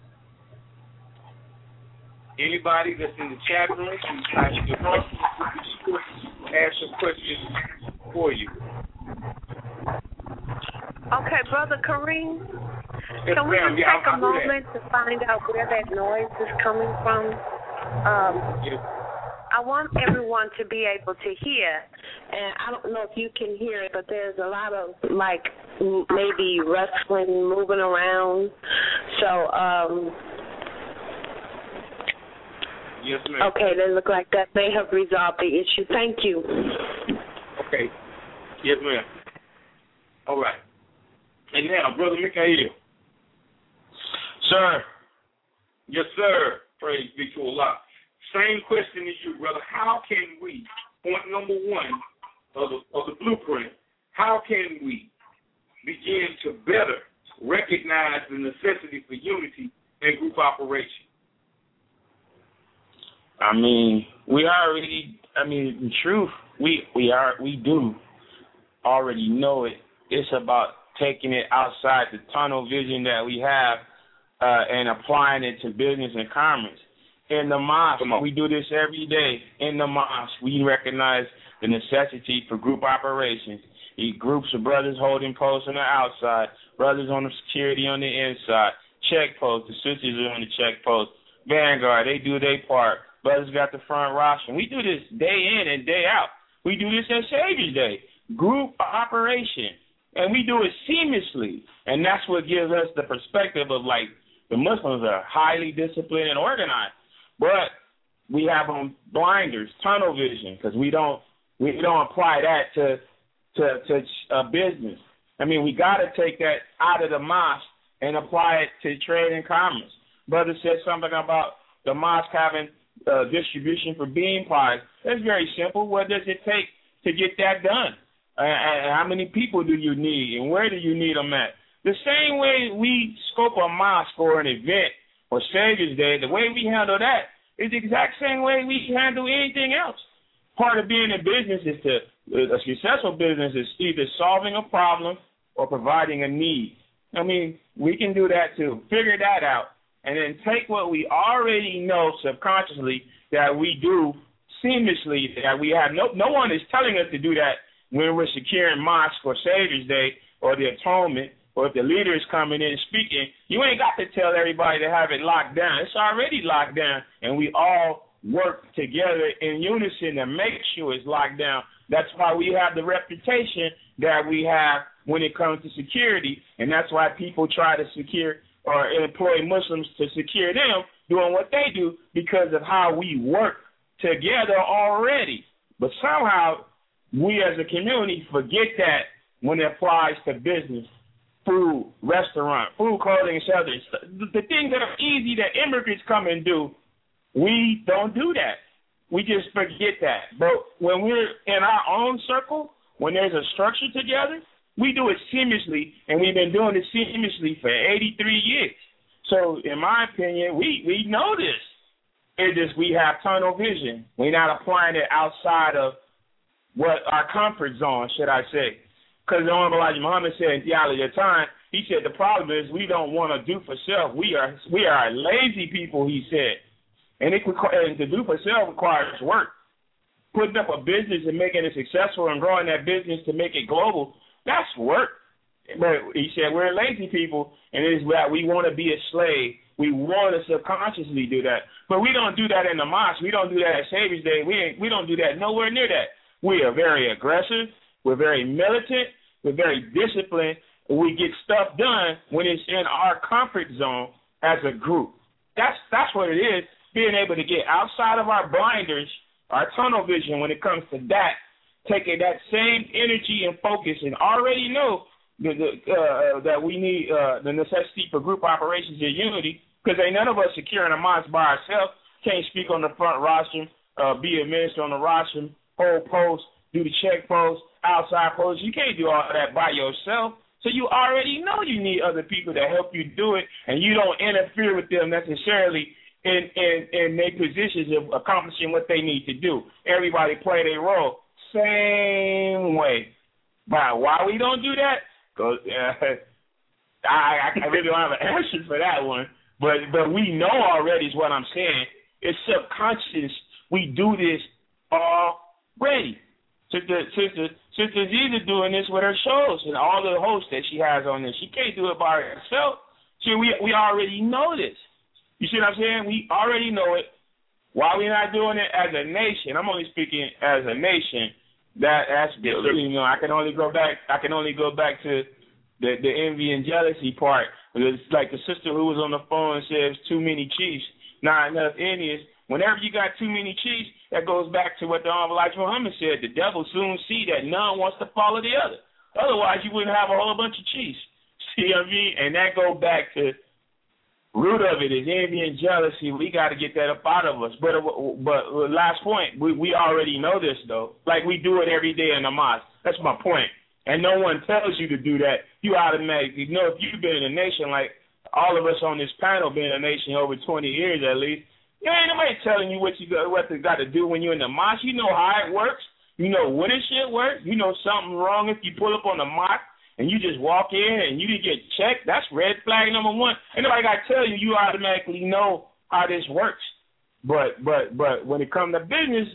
Anybody that's in the chat room, you type your question, ask a question for you. Okay, Brother Kareem, yes, can we just yeah, take I'll, a I'll moment to find out where that noise is coming from? Um, yes. I want everyone to be able to hear, and I don't know if you can hear it, but there's a lot of, like, maybe rustling, moving around. So, um, yes, ma'am. Okay, they look like that may have resolved the issue. Thank you. Okay. Yes, ma'am. All right. And now, Brother Mikhail. Sir. Yes, sir. Praise be to Allah. Same question as you, brother. How can we, point number one of the, of the blueprint, how can we begin to better recognize the necessity for unity and group operation? I mean, we already, I mean, in truth, we, we are, we do already know it. It's about taking it outside the tunnel vision that we have uh, and applying it to business and commerce. In the mosque, we do this every day. In the mosque, we recognize the necessity for group operations. The groups of brothers holding posts on the outside, brothers on the security on the inside, check posts, the sisters are on the check post, Vanguard, they do their part. Brothers got the front roster. We do this day in and day out. We do this at Savior's Day, group operation. And we do it seamlessly. And that's what gives us the perspective of, like, the Muslims are highly disciplined and organized. But we have on blinders, tunnel vision, because we don't we don't apply that to to to uh, business. I mean, we got to take that out of the mosque and apply it to trade and commerce. Brother said something about the mosque having uh, distribution for bean pies. That's very simple. What does it take to get that done? Uh, and how many people do you need, and where do you need them at? The same way we scope a mosque for an event or Savior's Day, the way we handle that is the exact same way we handle anything else. Part of being in business is to, a successful business is either solving a problem or providing a need. I mean, we can do that too. Figure that out and then take what we already know subconsciously that we do seamlessly, that we have. No, no one is telling us to do that when we're securing mosque or Savior's Day or the atonement. Or if the leader is coming in and speaking, you ain't got to tell everybody to have it locked down. It's already locked down, and we all work together in unison to make sure it's locked down. That's why we have the reputation that we have when it comes to security, and that's why people try to secure or employ Muslims to secure them doing what they do because of how we work together already. But somehow we as a community forget that when it applies to business. Food, restaurant, food, clothing, shelter, the, the things that are easy that immigrants come and do, we don't do that. We just forget that. But when we're in our own circle, when there's a structure together, we do it seamlessly, and we've been doing it seamlessly for eighty-three years. So, in my opinion, we, we know this. It's just we have tunnel vision. We're not applying it outside of what our comfort zone, should I say. Because the Honorable Elijah Muhammad said in Theology of Time, he said the problem is we don't want to do for self. We are we are lazy people, he said. And, it, and to do for self requires work. Putting up a business and making it successful and growing that business to make it global, that's work. But he said we're lazy people, and it is that we want to be a slave. We want to subconsciously do that. But we don't do that in the mosque. We don't do that at Savior's Day. We ain't, we don't do that nowhere near that. We are very aggressive. We're very militant. We're very disciplined. We get stuff done when it's in our comfort zone as a group. That's that's what it is, being able to get outside of our blinders, our tunnel vision when it comes to that, taking that same energy and focus and already know the, the, uh, that we need uh, the necessity for group operations and unity, because ain't none of us securing a mosque by ourselves. Can't speak on the front rostrum, uh, be a minister on the rostrum, hold posts, do the check posts, outside posts. You can't do all that by yourself. So you already know you need other people to help you do it, and you don't interfere with them necessarily in, in, in their positions of accomplishing what they need to do. Everybody play their role. Same way. But why we don't do that? Because uh, I, I really don't have an answer for that one. But but we know already is what I'm saying. It's subconscious. We do this already. Sister, Sister, Sister Ziza doing this with her shows and all the hosts that she has on this. She can't do it by herself. See, we we already know this. You see what I'm saying? We already know it. Why we not doing it as a nation? I'm only speaking as a nation. That that's you know I can only go back. I can only go back to the the envy and jealousy part. It's like the sister who was on the phone says too many chiefs, not enough Indians. Whenever you got too many chiefs, that goes back to what the Honorable Elijah Muhammad said. The devil soon see that none wants to follow the other. Otherwise, you wouldn't have a whole bunch of chiefs. See what I mean? And that go back to root of it is envy and jealousy. We got to get that up out of us. But but last point, we, we already know this, though. Like we do it every day in the mosque. That's my point. And no one tells you to do that. You automatically know if you've been in a nation, like all of us on this panel been in a nation over twenty years at least, you ain't nobody telling you what you got, what you got to do when you're in the mosque. You know how it works. You know when it should work. You know something wrong if you pull up on the mosque and you just walk in and you didn't get checked. That's red flag number one. Ain't nobody got to tell you. You automatically know how this works. But but but when it comes to business,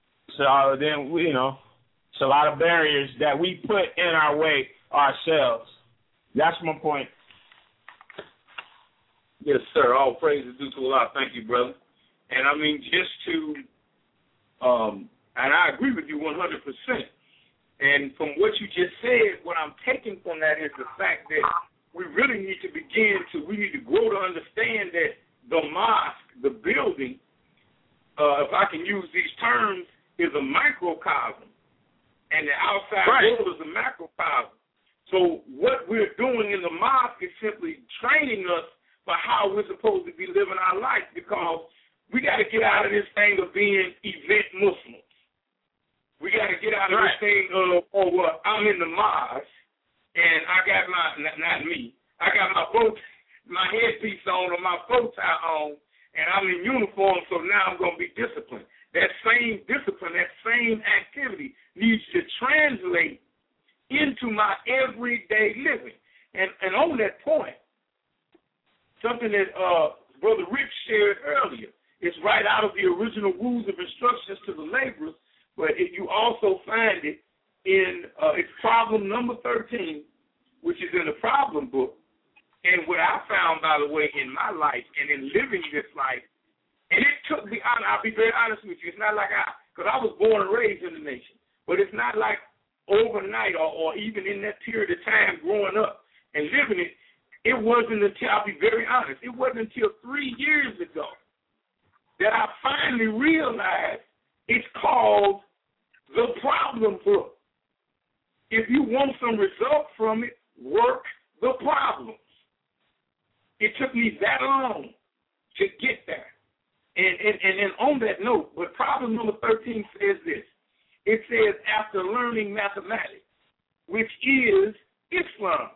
so then we, you know it's a lot of barriers that we put in our way ourselves. That's my point. Yes, sir. All praise is due to Allah. Thank you, brother. And I mean, just to, um, and I agree with you one hundred percent. And from what you just said, what I'm taking from that is the fact that we really need to begin to, we need to grow to understand that the mosque, the building, uh, if I can use these terms, is a microcosm. And the outside right. world is a macrocosm. So what we're doing in the mosque is simply training us for how we're supposed to be living our life, because we got to get out of this thing of being event Muslims. We got to get out of right. this thing of, oh, well, I'm in the mosque, and I got my, not, not me, I got my bow, my headpiece on or my bow tie on, and I'm in uniform, so now I'm going to be disciplined. That same discipline, that same activity needs to translate into my everyday living. And, and on that point, something that uh, Brother Rick shared earlier, it's right out of the original rules of instructions to the laborers, but it, you also find it in uh, it's problem number thirteen, which is in the problem book. And what I found, by the way, in my life and in living this life, and it took me, I'll be very honest with you, it's not like I, because I was born and raised in the nation, but it's not like overnight or, or even in that period of time growing up and living it, it wasn't until, I'll be very honest, it wasn't until three years ago that I finally realized it's called the problem book. If you want some result from it, work the problems. It took me that long to get there. And, and, and, and on that note, but problem number thirteen says this. It says, after learning mathematics, which is Islam,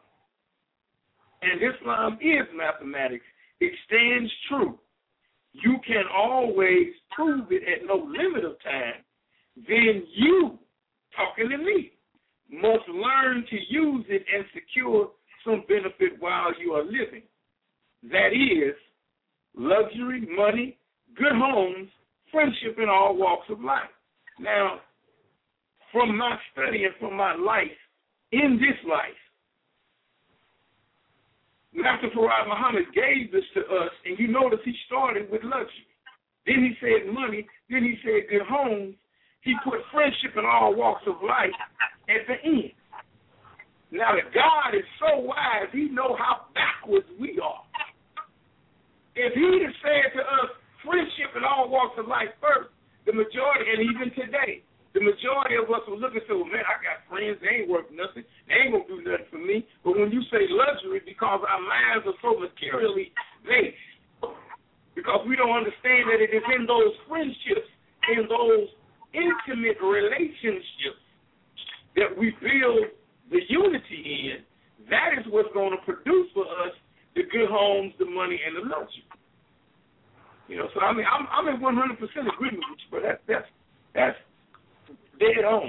and Islam is mathematics, it stands true. You can always prove it at no limit of time. Then you, talking to me, must learn to use it and secure some benefit while you are living. That is luxury, money, good homes, friendship in all walks of life. Now, from my study and from my life, in this life, Master Farad Muhammad gave this to us, and you notice he started with luxury. Then he said money. Then he said good homes. He put friendship in all walks of life at the end. Now, that God is so wise, he knows how backwards we are. If he'd have said to us, friendship in all walks of life first, the majority, and even today, the majority of us will look and say, well, man, I got friends, they ain't worth nothing, they ain't going to do nothing for me. But when you say luxury, because our minds are so materially based, because we don't understand that it is in those friendships, in those intimate relationships that we build the unity in, that is what's going to produce for us the good homes, the money, and the luxury. You know, so I mean, I'm, I'm in one hundred percent agreement with you, but that's, that's, that's dead on.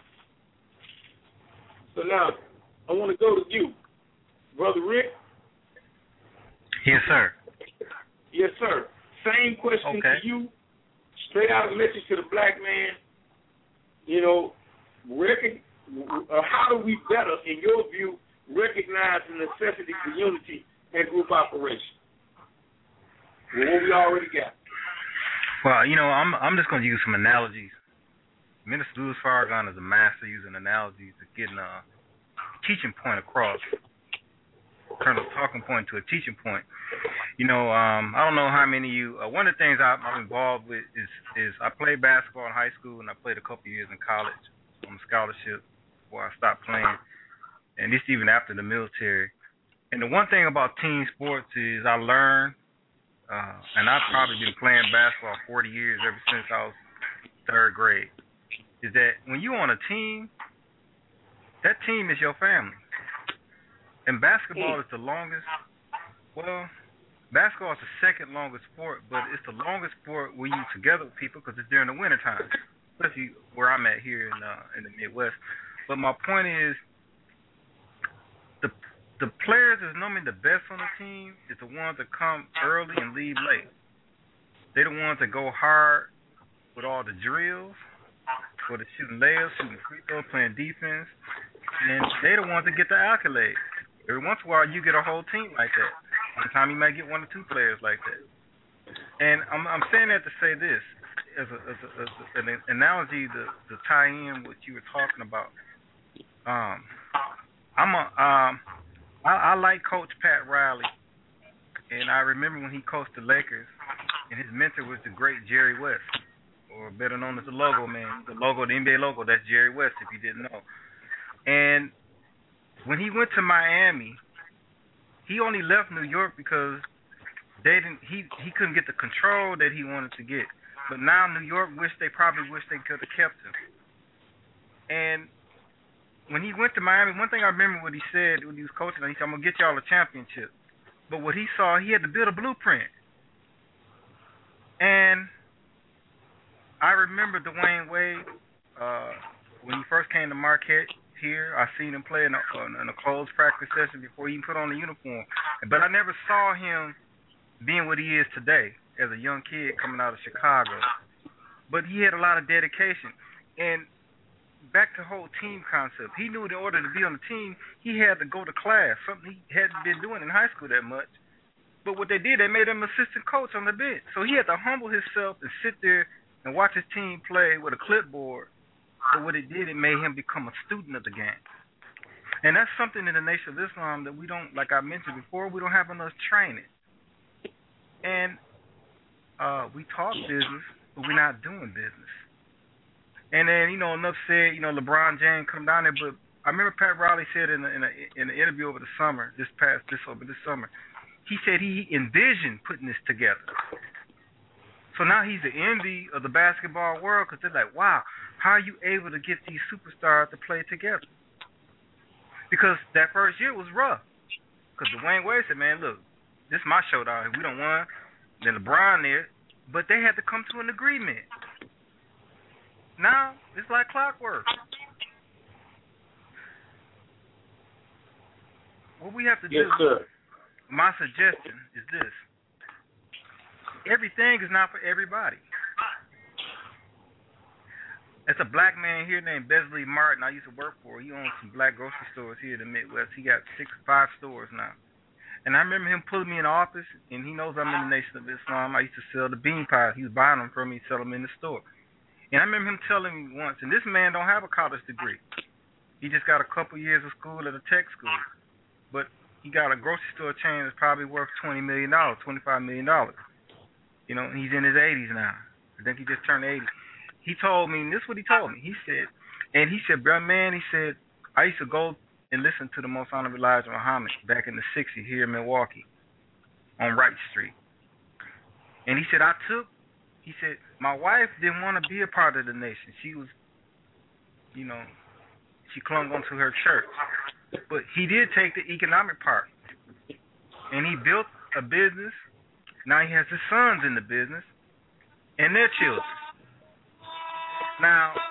So now, I want to go to you, Brother Rick. Yes, sir. Yes, sir. Same question okay. to you. Straight out of message to the black man. You know, rec- uh, how do we better, in your view, recognize the necessity for unity and group operation? Well, what we already got. Well, you know, I'm I'm just going to use some analogies. Minister Louis Farrakhan is a master using analogies to get a teaching point across. Turn a talking point to a teaching point. You know, um, I don't know how many of you. Uh, one of the things I, I'm involved with is is I played basketball in high school and I played a couple of years in college on a scholarship before I stopped playing, and this even after the military. And the one thing about team sports is I learned, uh, and I've probably been playing basketball forty years ever since I was third grade, is that when you're on a team, that team is your family. And basketball is the longest, well, basketball is the second longest sport, but it's the longest sport where you're together with people because it's during the wintertime, especially where I'm at here in uh, in the Midwest. But my point is, the the players that's normally the best on the team is the ones that come early and leave late. They're the ones that go hard with all the drills, for the shooting layups, shooting free throws, playing defense, and they're the ones that get the accolades. Every once in a while, you get a whole team like that. Sometimes you might get one or two players like that. And I'm, I'm saying that to say this, as, a, as, a, as a, an analogy to, to tie in what you were talking about. Um, I'm a, um, I, I like Coach Pat Riley, and I remember when he coached the Lakers, and his mentor was the great Jerry West, or better known as the Logo Man. The logo, the N B A logo, that's Jerry West, if you didn't know. And when he went to Miami, he only left New York because they didn't. He he couldn't get the control that he wanted to get. But now New York wish they probably wish they could have kept him. And when he went to Miami, one thing I remember what he said when he was coaching, he said, "I'm gonna get y'all a championship." But what he saw, he had to build a blueprint. And I remember Dwayne Wade uh, when he first came to Marquette. Here, I seen him play in a, in a closed practice session before he even put on the uniform. But I never saw him being what he is today as a young kid coming out of Chicago. But he had a lot of dedication. And back to the whole team concept, he knew in order to be on the team, he had to go to class, something he hadn't been doing in high school that much. But what they did, they made him assistant coach on the bench. So he had to humble himself and sit there and watch his team play with a clipboard. But what it did, it made him become a student of the game. And that's something in the Nation of Islam that we don't, like I mentioned before, we don't have enough training. And uh, we talk business, but we're not doing business. And then, you know, enough said, you know, LeBron James come down there, but I remember Pat Riley said in a, in, a, in an interview over the summer, this past, this over this summer, he said he envisioned putting this together. So now he's the envy of the basketball world because they're like, wow, how are you able to get these superstars to play together? Because that first year was rough. Because Dwayne Wade said, man, look, this is my showdown. If we don't win, then LeBron there. But they had to come to an agreement. Now, it's like clockwork. What we have to yes, do, sir. My suggestion is this. Everything is not for everybody. It's a black man here named Besley Martin I used to work for. He owns some black grocery stores here in the Midwest. He got six, five stores now. And I remember him pulling me in the office, and he knows I'm in the Nation of Islam. I used to sell the bean pies. He was buying them from me, sell them in the store. And I remember him telling me once, and this man don't have a college degree. He just got a couple years of school at a tech school. But he got a grocery store chain that's probably worth twenty million dollars, twenty-five million dollars. You know, and he's in his eighties now. I think he just turned eighty. He told me, and this is what he told me. He said, and he said, bro, man, he said, I used to go and listen to the Most Honorable Elijah Muhammad back in the sixties here in Milwaukee on Wright Street. And he said, I took, he said, my wife didn't want to be a part of the nation. She was, you know, she clung onto her church. But he did take the economic part. And he built a business. Now he has his sons in the business and their children. Now,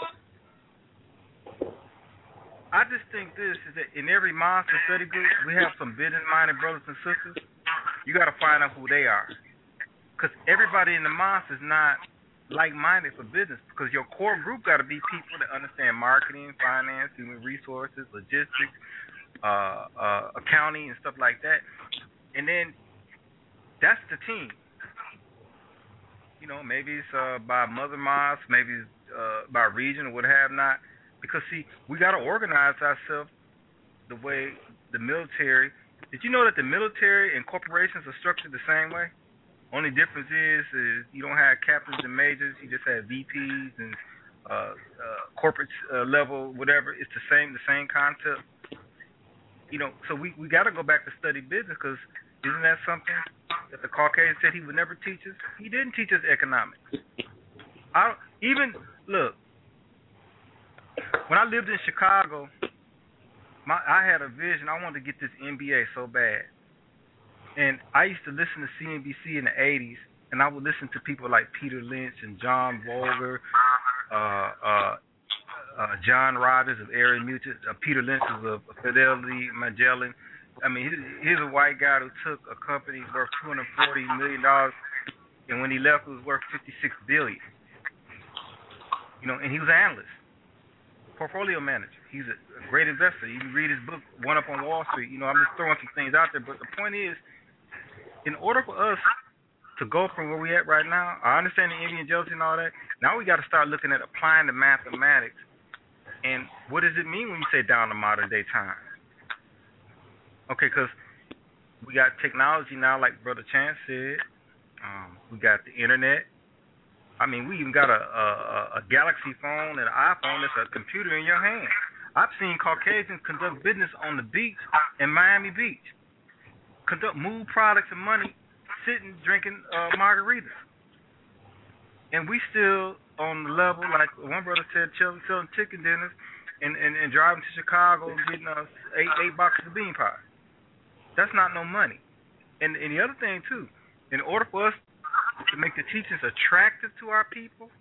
I just think this is that in every monster study group, we have some business-minded brothers and sisters. You got to find out who they are. Because everybody in the monster is not like-minded for business. Because your core group got to be people that understand marketing, finance, human resources, logistics, uh, uh, accounting, and stuff like that. And then that's the team. You know, maybe it's uh, by mother mosque, maybe it's uh, by region or what have not. Because, see, we got to organize ourselves the way the military. Did you know that the military and corporations are structured the same way? Only difference is, is you don't have captains and majors. You just have V Ps and uh, uh, corporate uh, level, whatever. It's the same, the same concept. You know, so we, we got to go back to study business because isn't that something that the Caucasian said he would never teach us? He didn't teach us economics. I even, look, when I lived in Chicago, my I had a vision. I wanted to get this M B A so bad. And I used to listen to C N B C in the eighties, and I would listen to people like Peter Lynch and John Volger, uh, uh, uh, John Rogers of Area Mutual, uh, Peter Lynch of Fidelity, Magellan. I mean, here's a white guy who took a company worth two hundred forty million dollars, and when he left, it was worth fifty-six billion dollars. You know, and he was an analyst. Portfolio manager. He's a, a great investor. You can read his book, One Up on Wall Street. You know, I'm just throwing some things out there, but the point is, in order for us to go from where we're at right now, I understand the Indian jealousy and all that. Now we got to start looking at applying the mathematics. And what does it mean when you say down to modern day time? Okay, because we got technology now, like Brother Chance said. Um, we got the internet. I mean, we even got a, a, a Galaxy phone and an iPhone that's a computer in your hand. I've seen Caucasians conduct business on the beach in Miami Beach, conduct move products and money, sitting drinking uh, margaritas. And we still on the level, like one brother said, selling chicken dinners and, and, and driving to Chicago and getting us eight, eight boxes of bean pie. That's not no money. And, and the other thing, too, in order for us to make the teachings attractive to our people,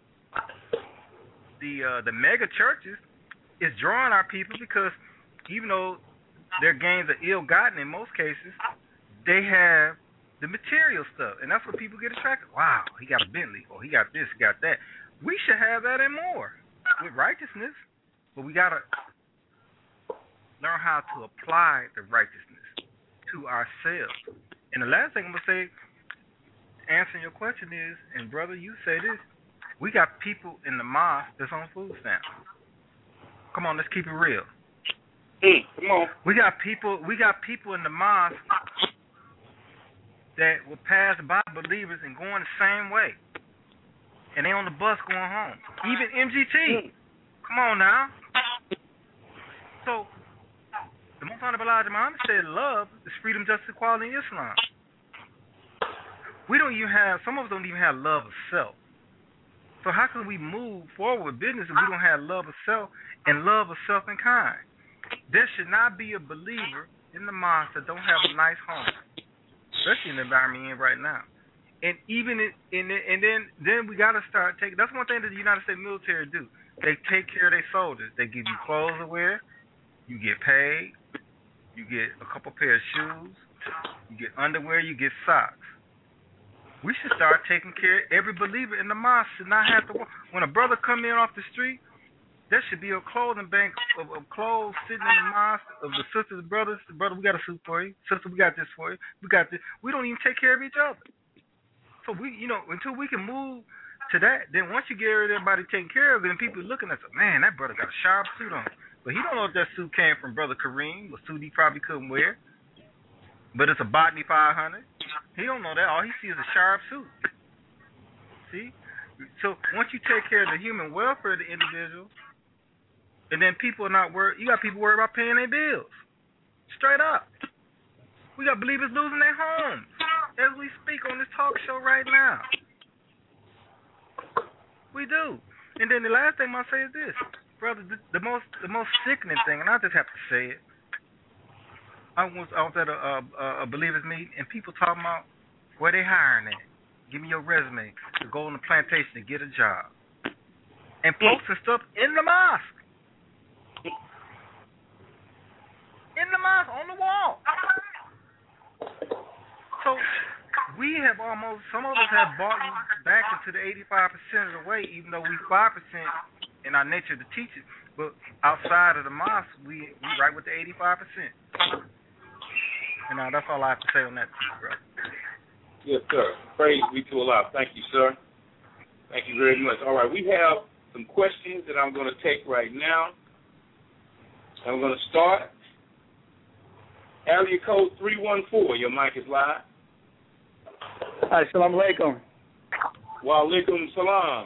the uh, the mega churches is drawing our people because even though their gains are ill-gotten in most cases, they have the material stuff, and that's what people get attracted. Wow, he got a Bentley, or he got this, he got that. We should have that and more with righteousness, but we got to learn how to apply the righteousness to ourselves. And the last thing I'm going to say, answering your question is, and brother, you say this, we got people in the mosque that's on food stamps. Come on, let's keep it real. Hey, come on. We got people. We got people in the mosque that will pass by believers and going the same way, and they on the bus going home. Even M G T. Come on now. So the Most Honorable Elijah Muhammad said, "Love is freedom, justice, equality, and Islam." We don't even have, some of us don't even have love of self. So how can we move forward with business if we don't have love of self and love of self and kind? There should not be a believer in the mosque that don't have a nice home, especially in the environment we're in right now. And even in, in and then then we got to start taking. That's one thing that the United States military do. They take care of their soldiers. They give you clothes to wear. You get paid. You get a couple pair of shoes. You get underwear. You get socks. We should start taking care of every believer in the mosque. Should not have to. When a brother come in off the street there should be a clothing bank of, of clothes sitting in the mosque of the sisters and brothers. Brother, we got a suit for you. Sister, we got this for you. We got this. We don't even take care of each other. So we, you know, until we can move to that, then once you get everybody taken care of, then people looking at us, man, that brother got a sharp suit on. But he don't know if that suit came from Brother Kareem, a suit he probably couldn't wear. But it's a Botany five hundred. He don't know that. All he sees is a sharp suit. See? So once you take care of the human welfare of the individual, and then people are not worried, you got people worried about paying their bills. Straight up. We got believers losing their homes as we speak on this talk show right now. We do. And then the last thing I say is this, brother, the, the most the most sickening thing, and I just have to say it, I was, I was at a, a, a believers meeting, and people talking about where they hiring at. Give me your resume to go on the plantation to get a job. And posting stuff in the mosque. In the mosque, on the wall. So we have almost, some of us have bought back into the eighty-five percent of the way, even though we five percent in our nature to teach it. But outside of the mosque, we, we right with the eighty-five percent. And now that's all I have to say on that piece, brother. Yes, sir. Praise be to Allah. Thank you, sir. Thank you very much. All right, we have some questions that I'm going to take right now. I'm going to start. Area code three one four. Your mic is live. Hi, Assalamu alaikum. Wa alaikum salam.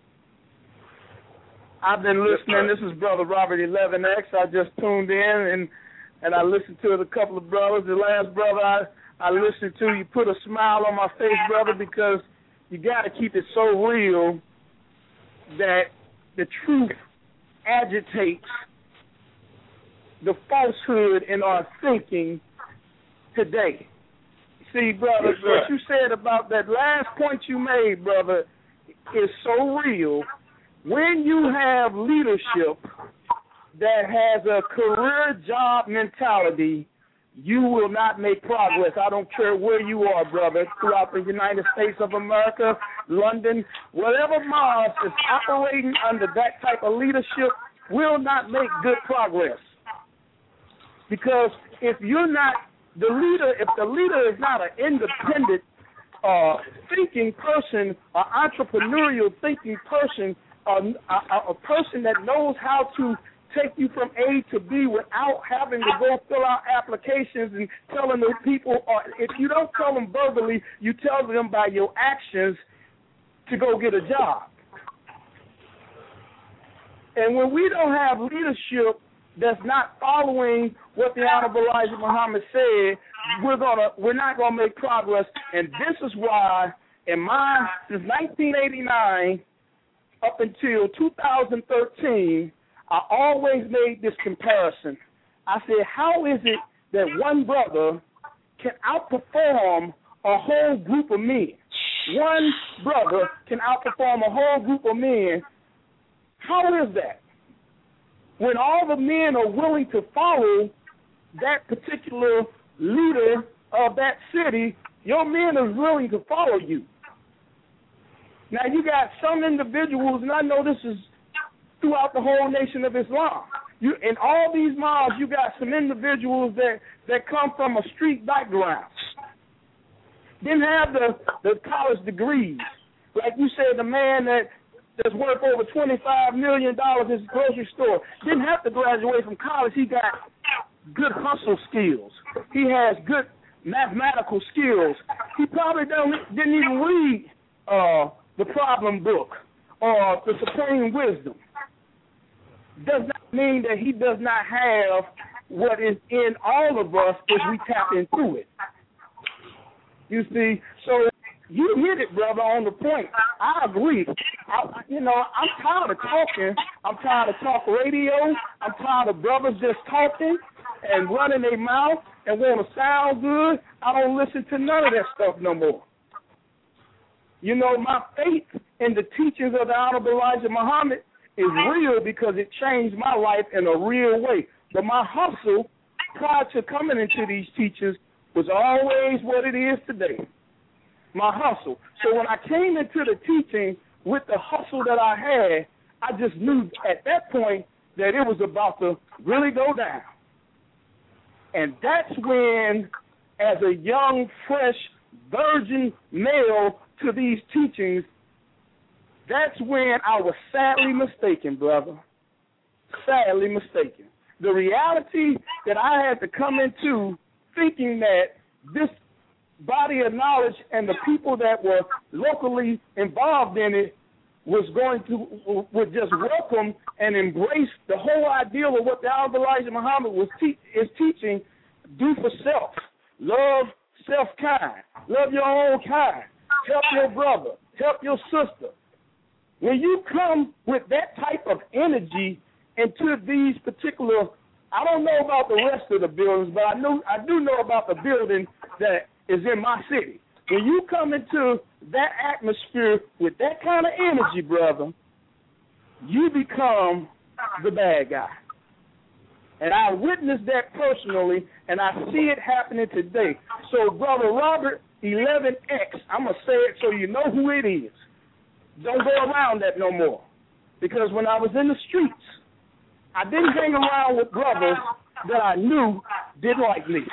I've been listening. Yes, this is Brother Robert eleven X. I just tuned in, and and I listened to a couple of brothers. The last brother I, I listened to, you put a smile on my face, brother, because you got to keep it so real that the truth agitates the falsehood in our thinking today. See, brother, yes, what you said about that last point you made, brother, is so real. When you have leadership that has a career job mentality, you will not make progress. I don't care where you are, brother, throughout the United States of America, London, whatever mosque is operating under that type of leadership will not make good progress. Because if you're not the leader, if the leader is not an independent uh, thinking person, an entrepreneurial thinking person, a, a, a person that knows how to take you from A to B without having to go fill out applications and telling those people, or if you don't tell them verbally, you tell them by your actions to go get a job. And when we don't have leadership that's not following what the Honorable Elijah Muhammad said, we're gonna we're not gonna make progress. And this is why, in my since nineteen eighty-nine up until two thousand thirteen, I always made this comparison. I said, how is it that one brother can outperform a whole group of men? One brother can outperform a whole group of men. How is that? When all the men are willing to follow that particular leader of that city, your men are willing to follow you. Now, you got some individuals, and I know this is throughout the whole nation of Islam. You, in all these mosques, you got some individuals that, that come from a street background. Didn't have the, the college degrees. Like you said, the man that that's worth over twenty-five million dollars in his grocery store didn't have to graduate from college. He got good hustle skills. He has good mathematical skills. He probably don't, didn't even read uh, the problem book or the Supreme Wisdom. Does not mean that he does not have what is in all of us if we tap into it. You see, so you hit it, brother, on the point. I agree. I, you know, I'm tired of talking. I'm tired of talk radio. I'm tired of brothers just talking and running their mouth and want to sound good. I don't listen to none of that stuff no more. You know, my faith in the teachings of the Honorable Elijah Muhammad is real because it changed my life in a real way. But my hustle prior to coming into these teachings was always what it is today. My hustle. So when I came into the teaching with the hustle that I had, I just knew at that point that it was about to really go down. And that's when, as a young, fresh, virgin male to these teachings, that's when I was sadly mistaken, brother. Sadly mistaken. The reality that I had to come into, thinking that this body of knowledge and the people that were locally involved in it was going to, would just welcome and embrace the whole ideal of what the Honorable Elijah Muhammad was te- is teaching, do for self, love self-kind, love your own kind, help your brother, help your sister. When you come with that type of energy into these particular, I don't know about the rest of the buildings, but I know I do know about the building that is in my city. When you come into that atmosphere with that kind of energy, brother, you become the bad guy. And I witnessed that personally, and I see it happening today. So, Brother Robert, eleven X, I'm going to say it so you know who it is. Don't go around that no more. Because when I was in the streets, I didn't hang around with brothers that I knew didn't like me.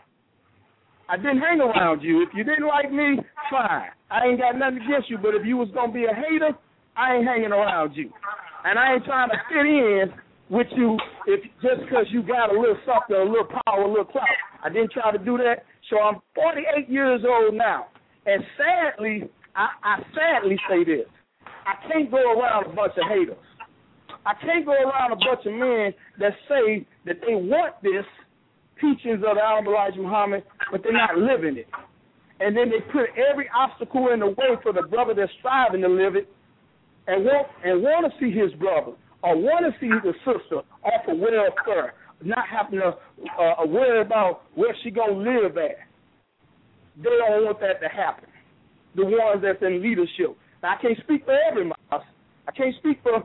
I didn't hang around you. If you didn't like me, fine. I ain't got nothing against you, but if you was going to be a hater, I ain't hanging around you. And I ain't trying to fit in with you if just because you got a little something, a little power, a little clout. I didn't try to do that. So I'm forty-eight years old now. And sadly, I, I sadly say this. I can't go around a bunch of haters. I can't go around a bunch of men that say that they want this teachings of the Honorable Elijah Muhammad, but they're not living it. And then they put every obstacle in the way for the brother that's striving to live it and want, and want to see his brother or want to see the sister off of welfare, not having to uh, worry about where she going to live at. They don't want that to happen, the ones that's in leadership. Now, I can't speak for everybody. I can't speak for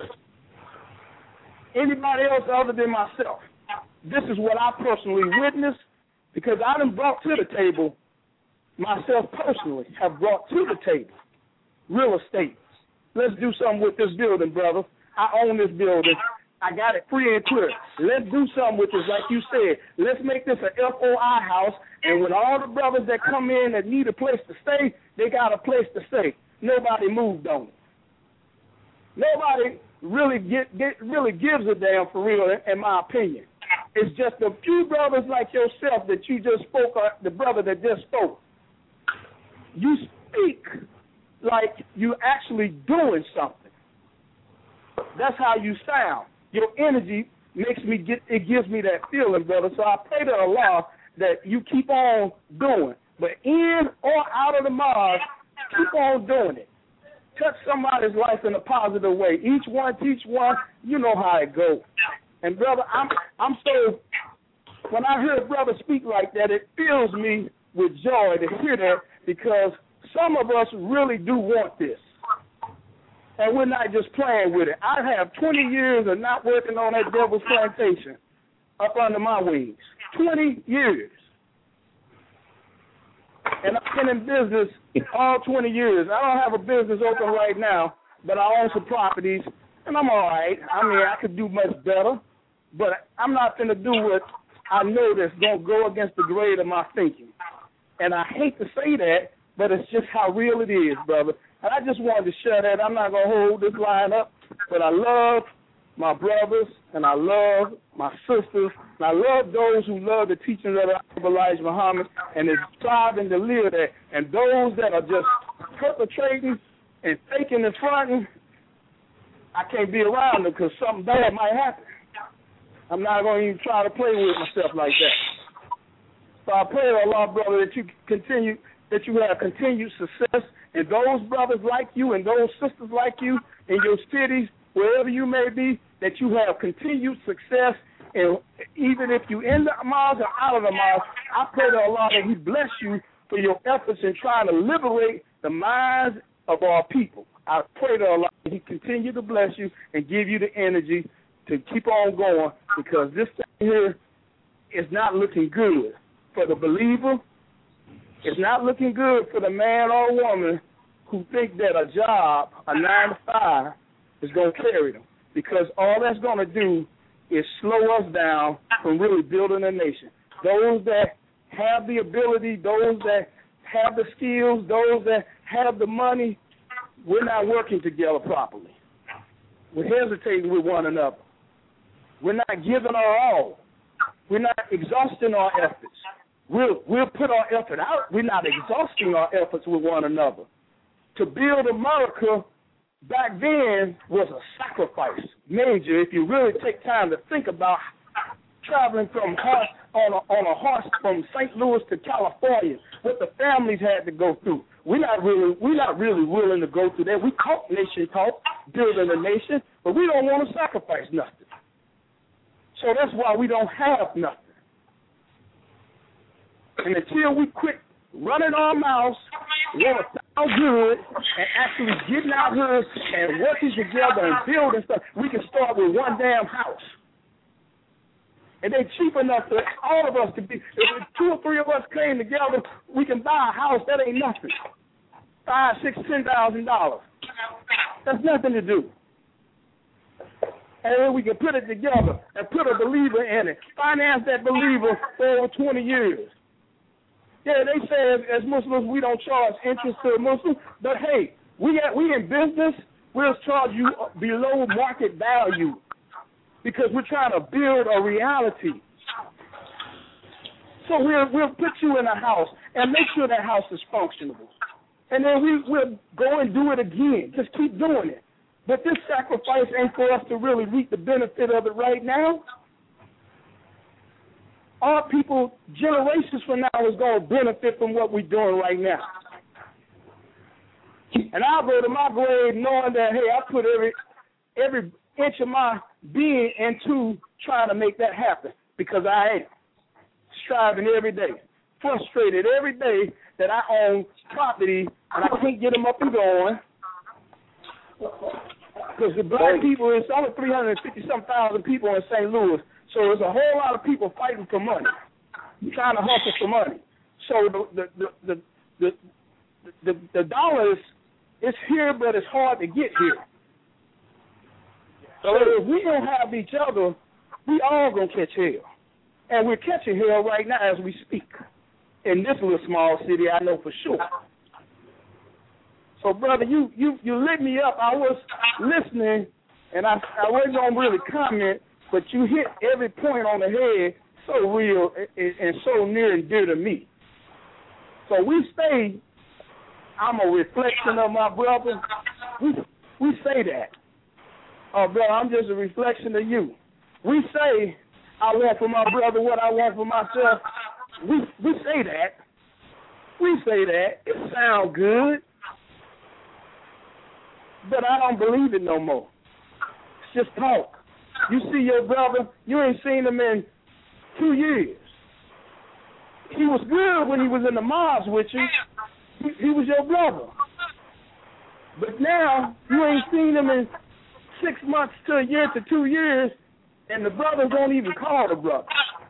anybody else other than myself. This is what I personally witnessed because I done brought to the table, myself personally, have brought to the table real estate. Let's do something with this building, brother. I own this building. I got it free and clear. Let's do something with this, like you said. Let's make this an F O I house, and when all the brothers that come in that need a place to stay, they got a place to stay. Nobody moved on it. Nobody really get, get really gives a damn for real, in my opinion. It's just a few brothers like yourself that you just spoke, uh, the brother that just spoke. You speak like you actually doing something. That's how you sound. Your energy makes me get, it gives me that feeling, brother. So I pray to Allah that you keep on doing. But in or out of the mosque, keep on doing it. Touch somebody's life in a positive way. Each one teach one. You know how it goes. And brother, I'm I'm so, when I hear a brother speak like that, it fills me with joy to hear that because some of us really do want this. And we're not just playing with it. I have twenty years of not working on that devil's plantation up under my wings. twenty years. And I've been in business all twenty years. I don't have a business open right now, but I own some properties, and I'm all right. I mean, I could do much better, but I'm not going to do what I know that's going to go against the grade of my thinking. And I hate to say that, but it's just how real it is, brother. And I just wanted to share that. I'm not going to hold this line up, but I love my brothers, and I love my sisters, and I love those who love the teachings of the Honorable Elijah Muhammad and is striving to live that. And those that are just perpetrating and faking and fronting, I can't be around them because something bad might happen. I'm not going to even try to play with myself like that. So I pray to Allah, brother, that you continue, that you have continued success, and those brothers like you and those sisters like you in your cities, wherever you may be, that you have continued success. And even if you in the mosque or out of the mosque, I pray to Allah that He bless you for your efforts in trying to liberate the minds of our people. I pray to Allah that He continue to bless you and give you the energy to keep on going, because this thing here is not looking good for the believer. It's not looking good for the man or woman who think that a job, a nine to five, is going to carry them, because all that's going to do is slow us down from really building a nation. Those that have the ability, those that have the skills, those that have the money, we're not working together properly. We're hesitating with one another. We're not giving our all. We're not exhausting our efforts. We'll, we'll put our effort out. We're not exhausting our efforts with one another. To build America back then was a sacrifice, major, if you really take time to think about traveling from horse, on, a, on a horse from Saint Louis to California, what the families had to go through. We're not really, we're not really willing to go through that. We talk nation talk, building a nation, but we don't want to sacrifice nothing. So that's why we don't have nothing. And until we quit running our mouths, want to sound good, and actually getting out here and working together and building stuff, we can start with one damn house. And they're cheap enough for all of us to be, if two or three of us came together, we can buy a house. That ain't nothing. Five, six, ten thousand dollars. That's nothing to do. And then we can put it together and put a believer in it. Finance that believer for over twenty years. Yeah, they say as, as Muslims we don't charge interest to a Muslim, but hey, we got, we in business, we'll charge you below market value because we're trying to build a reality. So we'll we'll put you in a house and make sure that house is functional, and then we we'll go and do it again. Just keep doing it. But this sacrifice ain't for us to really reap the benefit of it right now. Our people, generations from now, is going to benefit from what we're doing right now. And I'll go to my grave knowing that, hey, I put every every inch of my being into trying to make that happen, because I am striving every day, frustrated every day that I own property and I can't get them up and going. Because the black people, it's only three hundred fifty-some thousand people in Saint Louis. So there's a whole lot of people fighting for money, trying to hustle for money. So the the the the the, the, the dollar is it's here, but it's hard to get here. So if we don't have each other, we all gonna catch hell, and we're catching hell right now as we speak. In this little small city, I know for sure. So, brother, you you you lit me up. I was listening, and I I wasn't gonna really comment. But you hit every point on the head so real and, and so near and dear to me. So we say, I'm a reflection of my brother. We we say that. Oh, brother, I'm just a reflection of you. We say, I want for my brother what I want for myself. We we say that. We say that. It sounds good. But I don't believe it no more. It's just talk. You see your brother, you ain't seen him in two years. He was good when he was in the mosque with you. He, he was your brother. But now, you ain't seen him in six months to a year to two years, and the brothers don't even call the brother.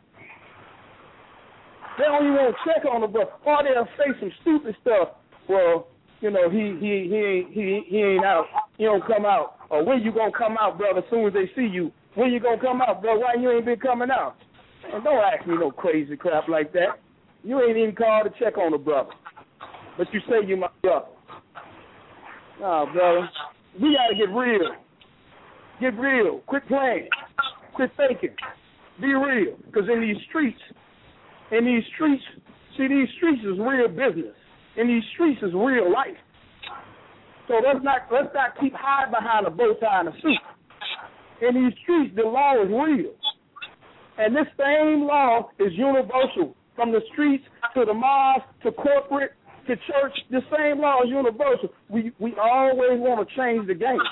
They don't even want to check on the brother. Or they'll say some stupid stuff. Well, you know, he he he ain't he, he ain't out. He don't come out. Or when you gonna come out, brother? As soon as they see you, when you gonna come out, bro? Why you ain't been coming out? And don't ask me no crazy crap like that. You ain't even called to check on the brother, but you say you my brother. Nah, brother, we gotta get real. Get real. Quit playing. Quit faking. Be real. Because in these streets, in these streets, see, these streets is real business. In these streets is real life. So let's not let's not keep hiding behind a bow tie and a suit. In these streets, the law is real. And this same law is universal. From the streets to the mosque to corporate to church, the same law is universal. We we always want to change the game.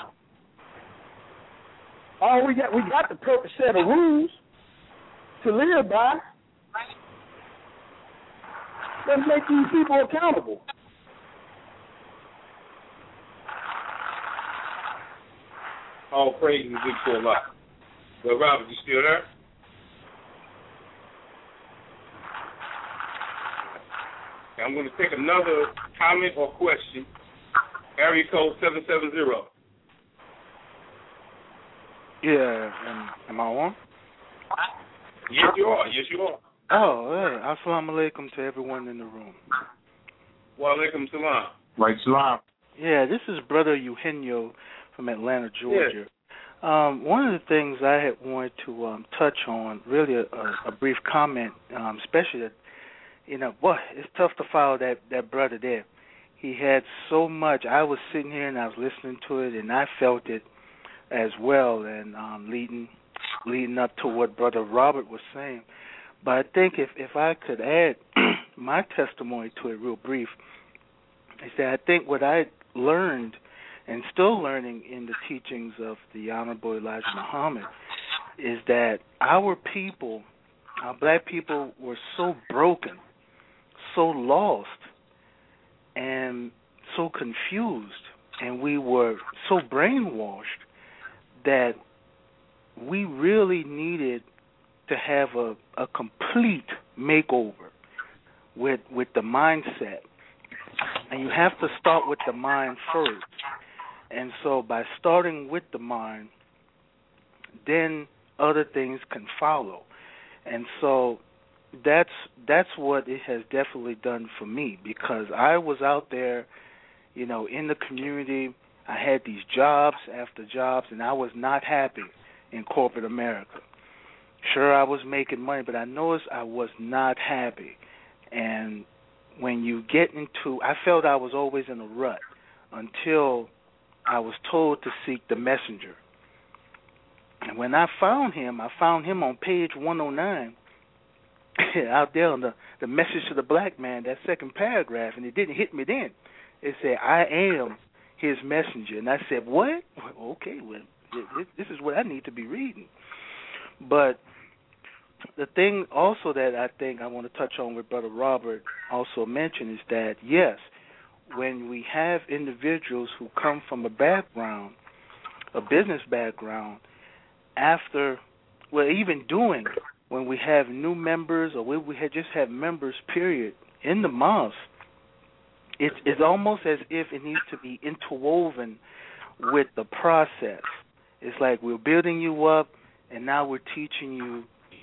All we got we got the perfect set of rules to live by. Let's make these people accountable. All praise is good to Allah. But Robert, you still there? Okay, I'm going to take another comment or question. Area code seven seven zero. Yeah, am, am I on? Yes, you are. Yes, you are. Oh, hey. Assalamu alaikum to everyone in the room. Wa alaikum salam. Right, salam. Yeah, this is Brother Eugenio from Atlanta, Georgia. Yes. Um, one of the things I had wanted to um, touch on, really a, a, a brief comment, um, especially that, you know, boy, it's tough to follow that, that brother there. He had so much. I was sitting here and I was listening to it, and I felt it as well, and um, leading leading up to what Brother Robert was saying. But I think if, if I could add my testimony to it real brief, is that I think what I learned and still learning in the teachings of the Honorable Elijah Muhammad is that our people, our black people, were so broken, so lost, and so confused, and we were so brainwashed that we really needed to have a, a complete makeover with with the mindset. And you have to start with the mind first. And so by starting with the mind, then other things can follow. And so that's that's what it has definitely done for me, because I was out there, you know, in the community. I had these jobs after jobs, and I was not happy in corporate America. Sure, I was making money, but I noticed I was not happy. And when you get into, I felt I was always in a rut until I was told to seek the messenger. And when I found him, I found him on page one oh nine, out there on the, the message to the black man, that second paragraph, and it didn't hit me then. It said, I am his messenger. And I said, what? Okay, well, this is what I need to be reading. But the thing also that I think I want to touch on with Brother Robert also mentioned is that, yes, when we have individuals who come from a background, a business background, after, well, even doing, when we have new members or when we had just have members, period, in the mosque, it's, it's almost as if it needs to be interwoven with the process. It's like we're building you up, and now we're teaching you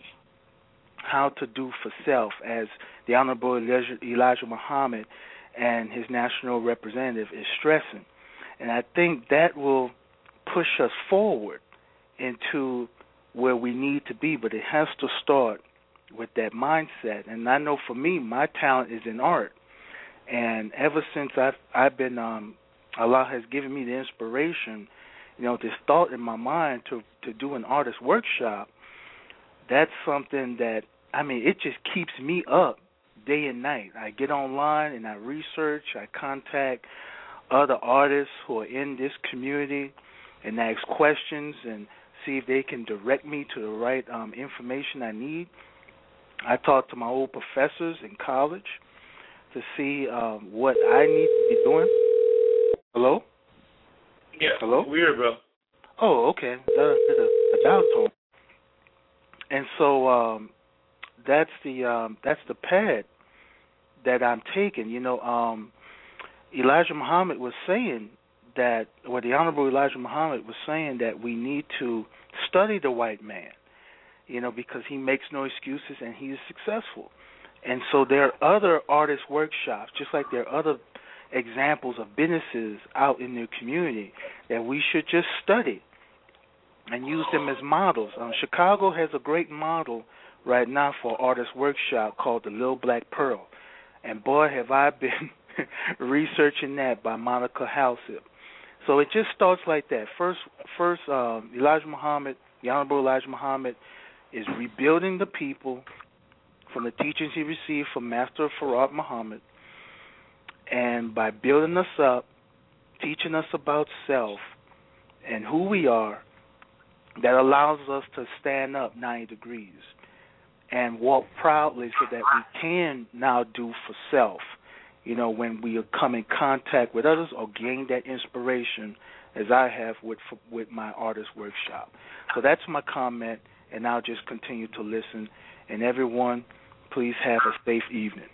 how to do for self, as the Honorable Elijah, Elijah Muhammad and his national representative is stressing. And I think that will push us forward into where we need to be, but it has to start with that mindset. And I know for me, my talent is in art. And ever since I've, I've been, um, Allah has given me the inspiration, you know, this thought in my mind to, to do an artist workshop. That's something that, I mean, it just keeps me up day and night. I get online and I research, I contact other artists who are in this community and ask questions and see if they can direct me to the right um, information I need. I talk to my old professors in college to see um, what I need to be doing. Hello? Yeah. Hello? Weird, bro. Oh, okay. That, that's a, a dial tone. And so um, that's the um, that's the path that I'm taking. You know, um, Elijah Muhammad was saying that, or the Honorable Elijah Muhammad was saying that we need to study the white man, you know, because he makes no excuses and he is successful. And so there are other artist workshops, just like there are other examples of businesses out in the community that we should just study and use them as models. Um, Chicago has a great model right now for artist workshop called the Little Black Pearl. And boy, have I been researching that by Monica Halsip. So it just starts like that. First, first um, Elijah Muhammad, the Honorable Elijah Muhammad, is rebuilding the people from the teachings he received from Master Farad Muhammad. And by building us up, teaching us about self and who we are, that allows us to stand up ninety degrees and walk proudly so that we can now do for self, you know, when we come in contact with others or gain that inspiration as I have with with my artist workshop. So that's my comment, and I'll just continue to listen. And everyone, please have a safe evening.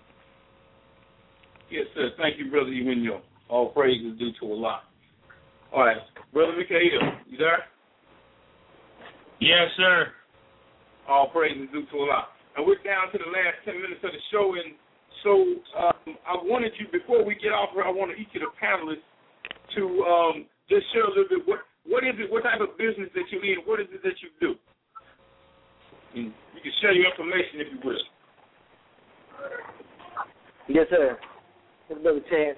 Yes, sir. Thank you, Brother Eugenio. All praise is due to Allah. All right. Brother Mikhail, you there? Yes, sir. All praise is due to Allah. And we're down to the last ten minutes of the show, and so um, I wanted you, before we get off here, I wanted each of the panelists to um, just share a little bit. What what is it? What type of business that you're in? What is it that you do? And you can share your information if you will. Yes, sir. Give another chance.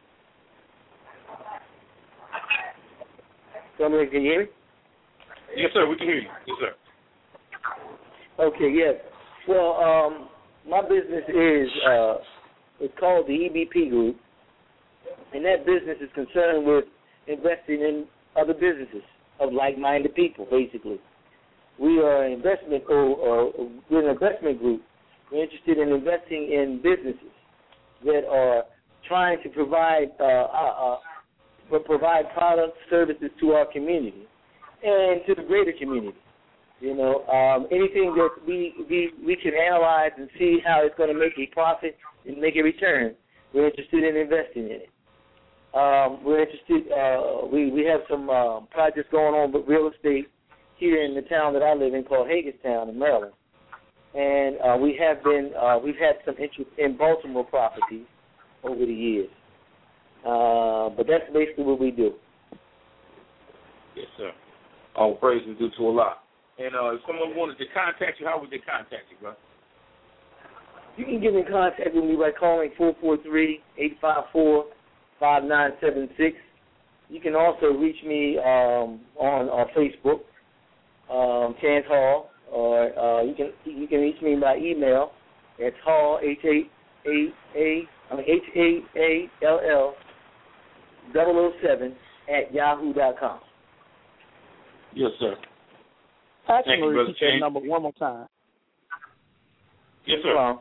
Somebody can you hear me? Yes, sir. We can hear you. Yes, sir. Okay. Yes. Well, um, my business is uh, it's called the E B P Group, and that business is concerned with investing in other businesses of like-minded people. Basically, we are an investment or, or we're an investment group. We're interested in investing in businesses that are trying to provide uh, uh, uh, provide products, services to our community and to the greater community. You know, um, anything that we, we we can analyze and see how it's going to make a profit and make a return, we're interested in investing in it. Um, we're interested. Uh, we we have some uh, projects going on with real estate here in the town that I live in called Hagerstown in Maryland, and uh, we have been uh, we've had some interest in Baltimore properties over the years. Uh, but that's basically what we do. Yes, sir. All praise is due to Allah. And uh, if someone wanted to contact you, how would they contact you, bro? You can get in contact with me by calling four four three, eight five four, five nine seven six. You can also reach me um, on, on Facebook, um, Chance Hall, or uh, you can you can reach me by email. It's Hall, H A A A, I mean H A A L L double oh seven at yahoo dot com. Yes, sir. Actually, you, repeat that number one more time. Yes, sir. Um,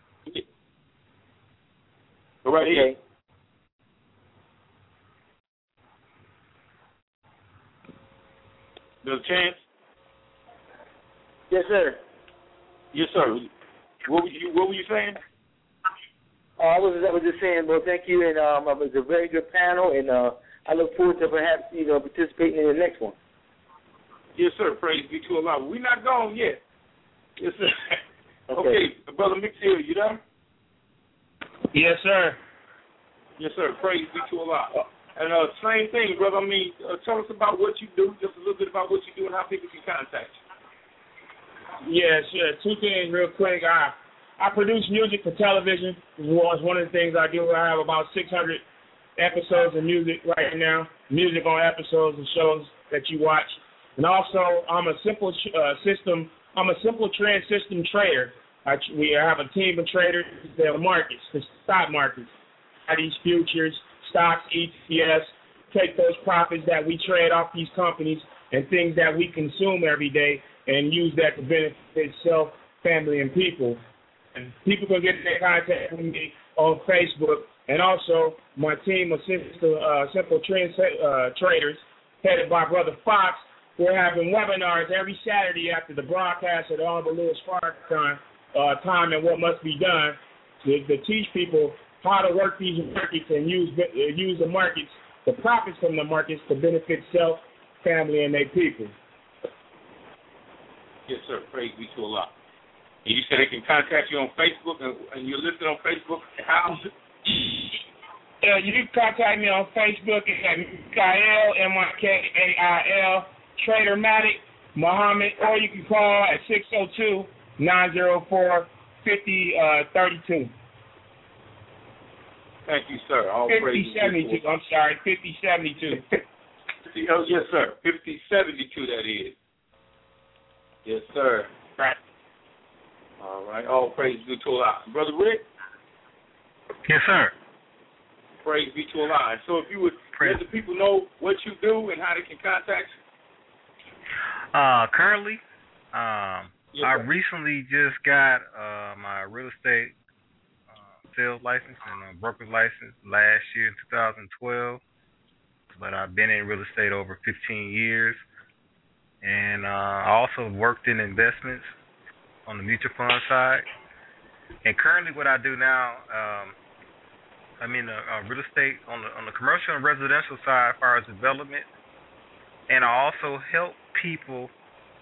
Go right okay. ahead. There's a chance? Yes, sir. Yes, sir. What were you What were you saying? Uh, I was I was just saying, well, thank you, and um, it was a very good panel, and uh, I look forward to perhaps you know participating in the next one. Yes, sir. Praise be to Allah. We're not gone yet. Yes, sir. Okay, okay. Brother McTill, you there? Yes, sir. Yes, sir. Praise be to Allah. And uh, same thing, brother. I mean, uh, tell us about what you do, just a little bit about what you do and how people can contact you. Yes, sure. Two things real quick. I I produce music for television. It's one of the things I do. I have about six hundred episodes of music right now, music on episodes and shows that you watch. And also, I'm a simple uh, system. I'm a simple trend system trader. I, we have a team of traders that are markets, the stock markets, these futures, stocks, E T Fs. Take those profits that we trade off these companies and things that we consume every day, and use that to benefit self, family, and people. And people can get in contact with me on Facebook, and also my team of simple, uh, simple trend uh, traders, headed by Brother Fox. We're having webinars every Saturday after the broadcast of the Honorable Louis Farrakhan uh, time and what must be done to, to teach people how to work these markets and use uh, use the markets, the profits from the markets to benefit self, family, and their people. Yes, sir. Praise be to Allah. And you said they can contact you on Facebook, and, and you're listed on Facebook. How? Uh, you can contact me on Facebook at Mikael, M I K A I L, Tradermatic Muhammad, or you can call at six oh two, nine oh four, five oh three two. Thank you, sir. All fifty seventy-two. I'm sorry, fifty seventy-two. Oh, yes, sir. fifty seventy-two, that is. Yes, sir. Right. All right. All praise be to Allah. Brother Rick? Yes, sir. Praise be to Allah. So if you would let the people know what you do and how they can contact you. Uh, currently, um, yes, I recently just got uh, my real estate uh, sales license and a broker's license last year in two thousand twelve. But I've been in real estate over fifteen years. And uh, I also worked in investments on the mutual fund side. And currently what I do now, um, I'm in a, a real estate on the, on the commercial and residential side as far as development. And I also help people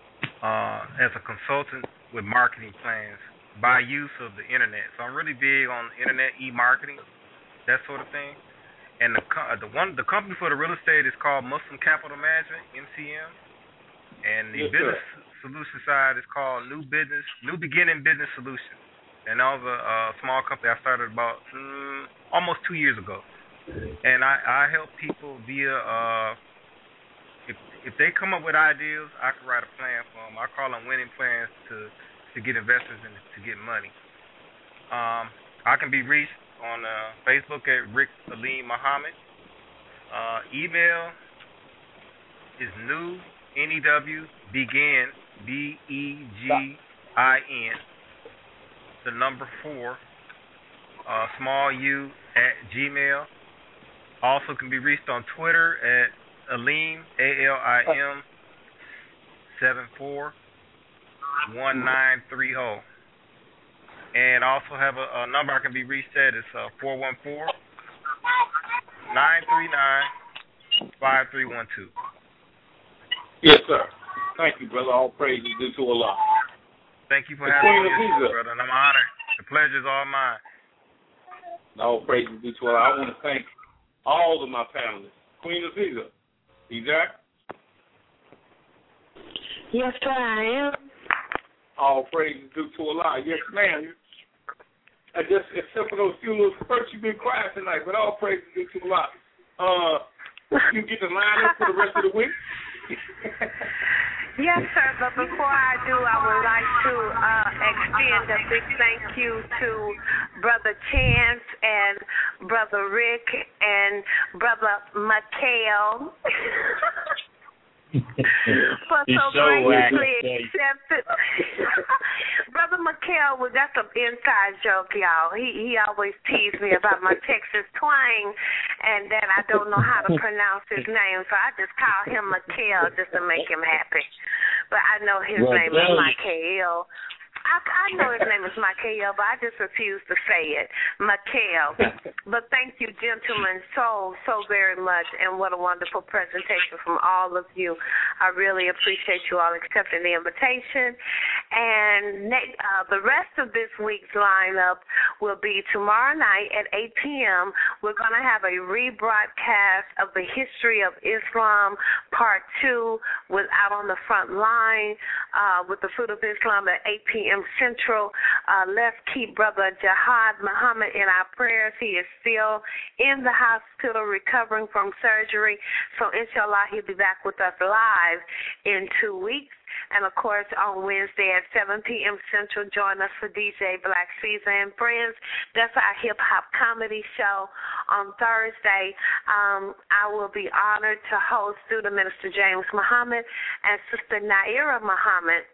uh, as a consultant with marketing plans by use of the internet. So I'm really big on internet e-marketing, that sort of thing. And the the one the company for the real estate is called Muslim Capital Management, M C M, and the yes, business sir. solution side is called New Business New Beginning Business Solutions. And that was a, a small company I started about mm, almost two years ago. And I, I help people via, uh, if if they come up with ideas, I can write a plan for them. I call them winning plans to, to get investors and to get money. Um, I can be reached on uh, Facebook at Rick Aleem Muhammad. Uh, email is new, N E W, begin, B E G I N, the number four, uh, small u at Gmail. Also can be reached on Twitter at Aleem, A L I M, seven four one nine three zero. And I also have a, a number I can be reached at. It's uh, four one four, nine three nine, five three one two. Yes, sir. Thank you, brother. All praise is due to Allah. Thank you for having me, brother, and I'm honored. The pleasure is all mine. All praise is due to Allah. I want to thank all of my panelists. Queen Aziza, you there? Yes, sir, I am. All praise is due to Allah. Yes, ma'am. I just, except for those few little spurts, you've been quiet tonight, but all praise is due to Allah. Uh, you get the line up for the rest of the week? Yes, sir, but before I do, I would like to uh, extend a big thank you to Brother Chance and Brother Rick and Brother Mikhail for so graciously accepted. Brother Mikhail, well, that's an inside joke, y'all. He he always teased me about my Texas twang, and that I don't know how to pronounce his name, so I just call him Mikhail just to make him happy. But I know his well, name is Mikhail. I, I know his name is Mikhail, but I just refuse to say it. Mikhail. But thank you, gentlemen, so, so very much, and what a wonderful presentation from all of you. I really appreciate you all accepting the invitation. And uh, the rest of this week's lineup will be tomorrow night at eight p.m. We're going to have a rebroadcast of the history of Islam, part two, with Out on the Front Line uh, with the Fruit of Islam at eight p.m. Central. Uh, let's keep Brother Jihad Muhammad in our prayers. He is still in the hospital recovering from surgery. So, inshallah, he'll be back with us live in two weeks. And, of course, on Wednesday at seven p.m. Central, join us for D J Black Caesar and Friends. That's our hip-hop comedy show. On Thursday, um, I will be honored to host Student Minister James Muhammad and Sister Naira Muhammad.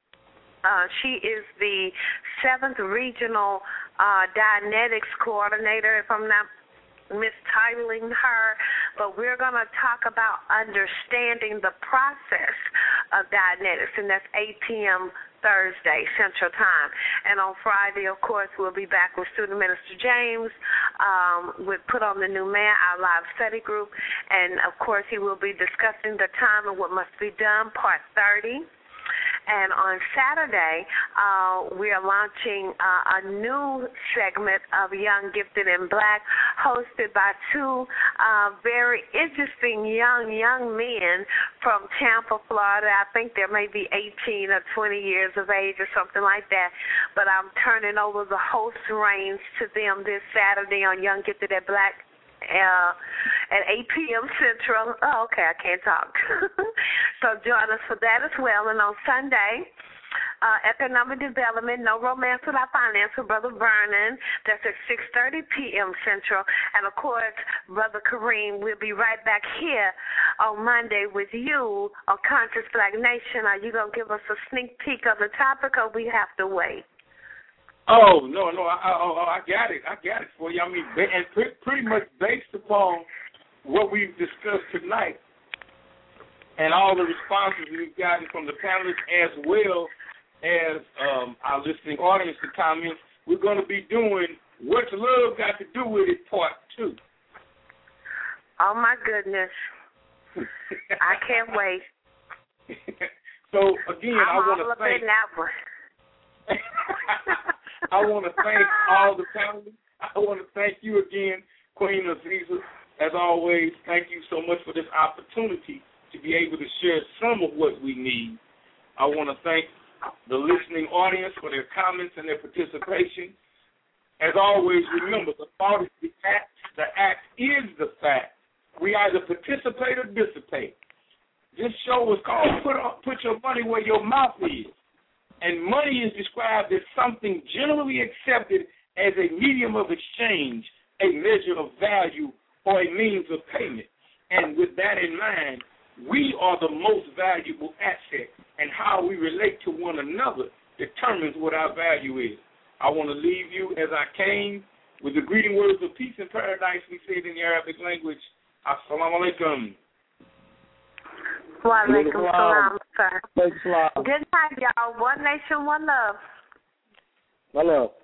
Uh, she is the seventh Regional uh, Dianetics Coordinator, if I'm not mistitling her, but we're going to talk about understanding the process of Dianetics, and that's eight p.m. Thursday, Central Time. And on Friday, of course, we'll be back with Student Minister James um, with Put on the New Man, our live study group, and, of course, he will be discussing the time and what must be done, part thirty. And on Saturday, uh, we are launching uh, a new segment of Young, Gifted, and Black, hosted by two uh, very interesting young, young men from Tampa, Florida. I think there may be eighteen or twenty years of age or something like that. But I'm turning over the host reins to them this Saturday on Young, Gifted, and Black. Uh, at eight p.m. Central. Oh, okay, I can't talk. So join us for that as well. And on Sunday, uh, Economic Development, No Romance Without Finance with Brother Vernon. That's at six thirty p.m. Central. And, of course, Brother Kareem will be right back here on Monday with you on Conscious Black Nation. Are you going to give us a sneak peek of the topic, or we have to wait? Oh, no, no, I, I, I got it. I got it for you. I mean, and pretty much based upon what we've discussed tonight and all the responses we've gotten from the panelists as well as um, our listening audience to comments, we're going to be doing What's Love Got to Do With It, part two. Oh, my goodness. I can't wait. So, again, I'm I want to thank I want to thank all the panelists. I want to thank you again, Queen Aziza. As always, thank you so much for this opportunity to be able to share some of what we need. I want to thank the listening audience for their comments and their participation. As always, remember, the thought is the act. The act is the fact. We either participate or dissipate. This show was called Put, on, Put Your Money Where Your Mouth Is. And money is described as something generally accepted as a medium of exchange, a measure of value, or a means of payment. And with that in mind, we are the most valuable asset, and how we relate to one another determines what our value is. I want to leave you as I came with the greeting words of peace and paradise we say it in the Arabic language. Assalamu alaikum. Wa alaikum salam, sir. Good night, y'all. One nation, one love. One love.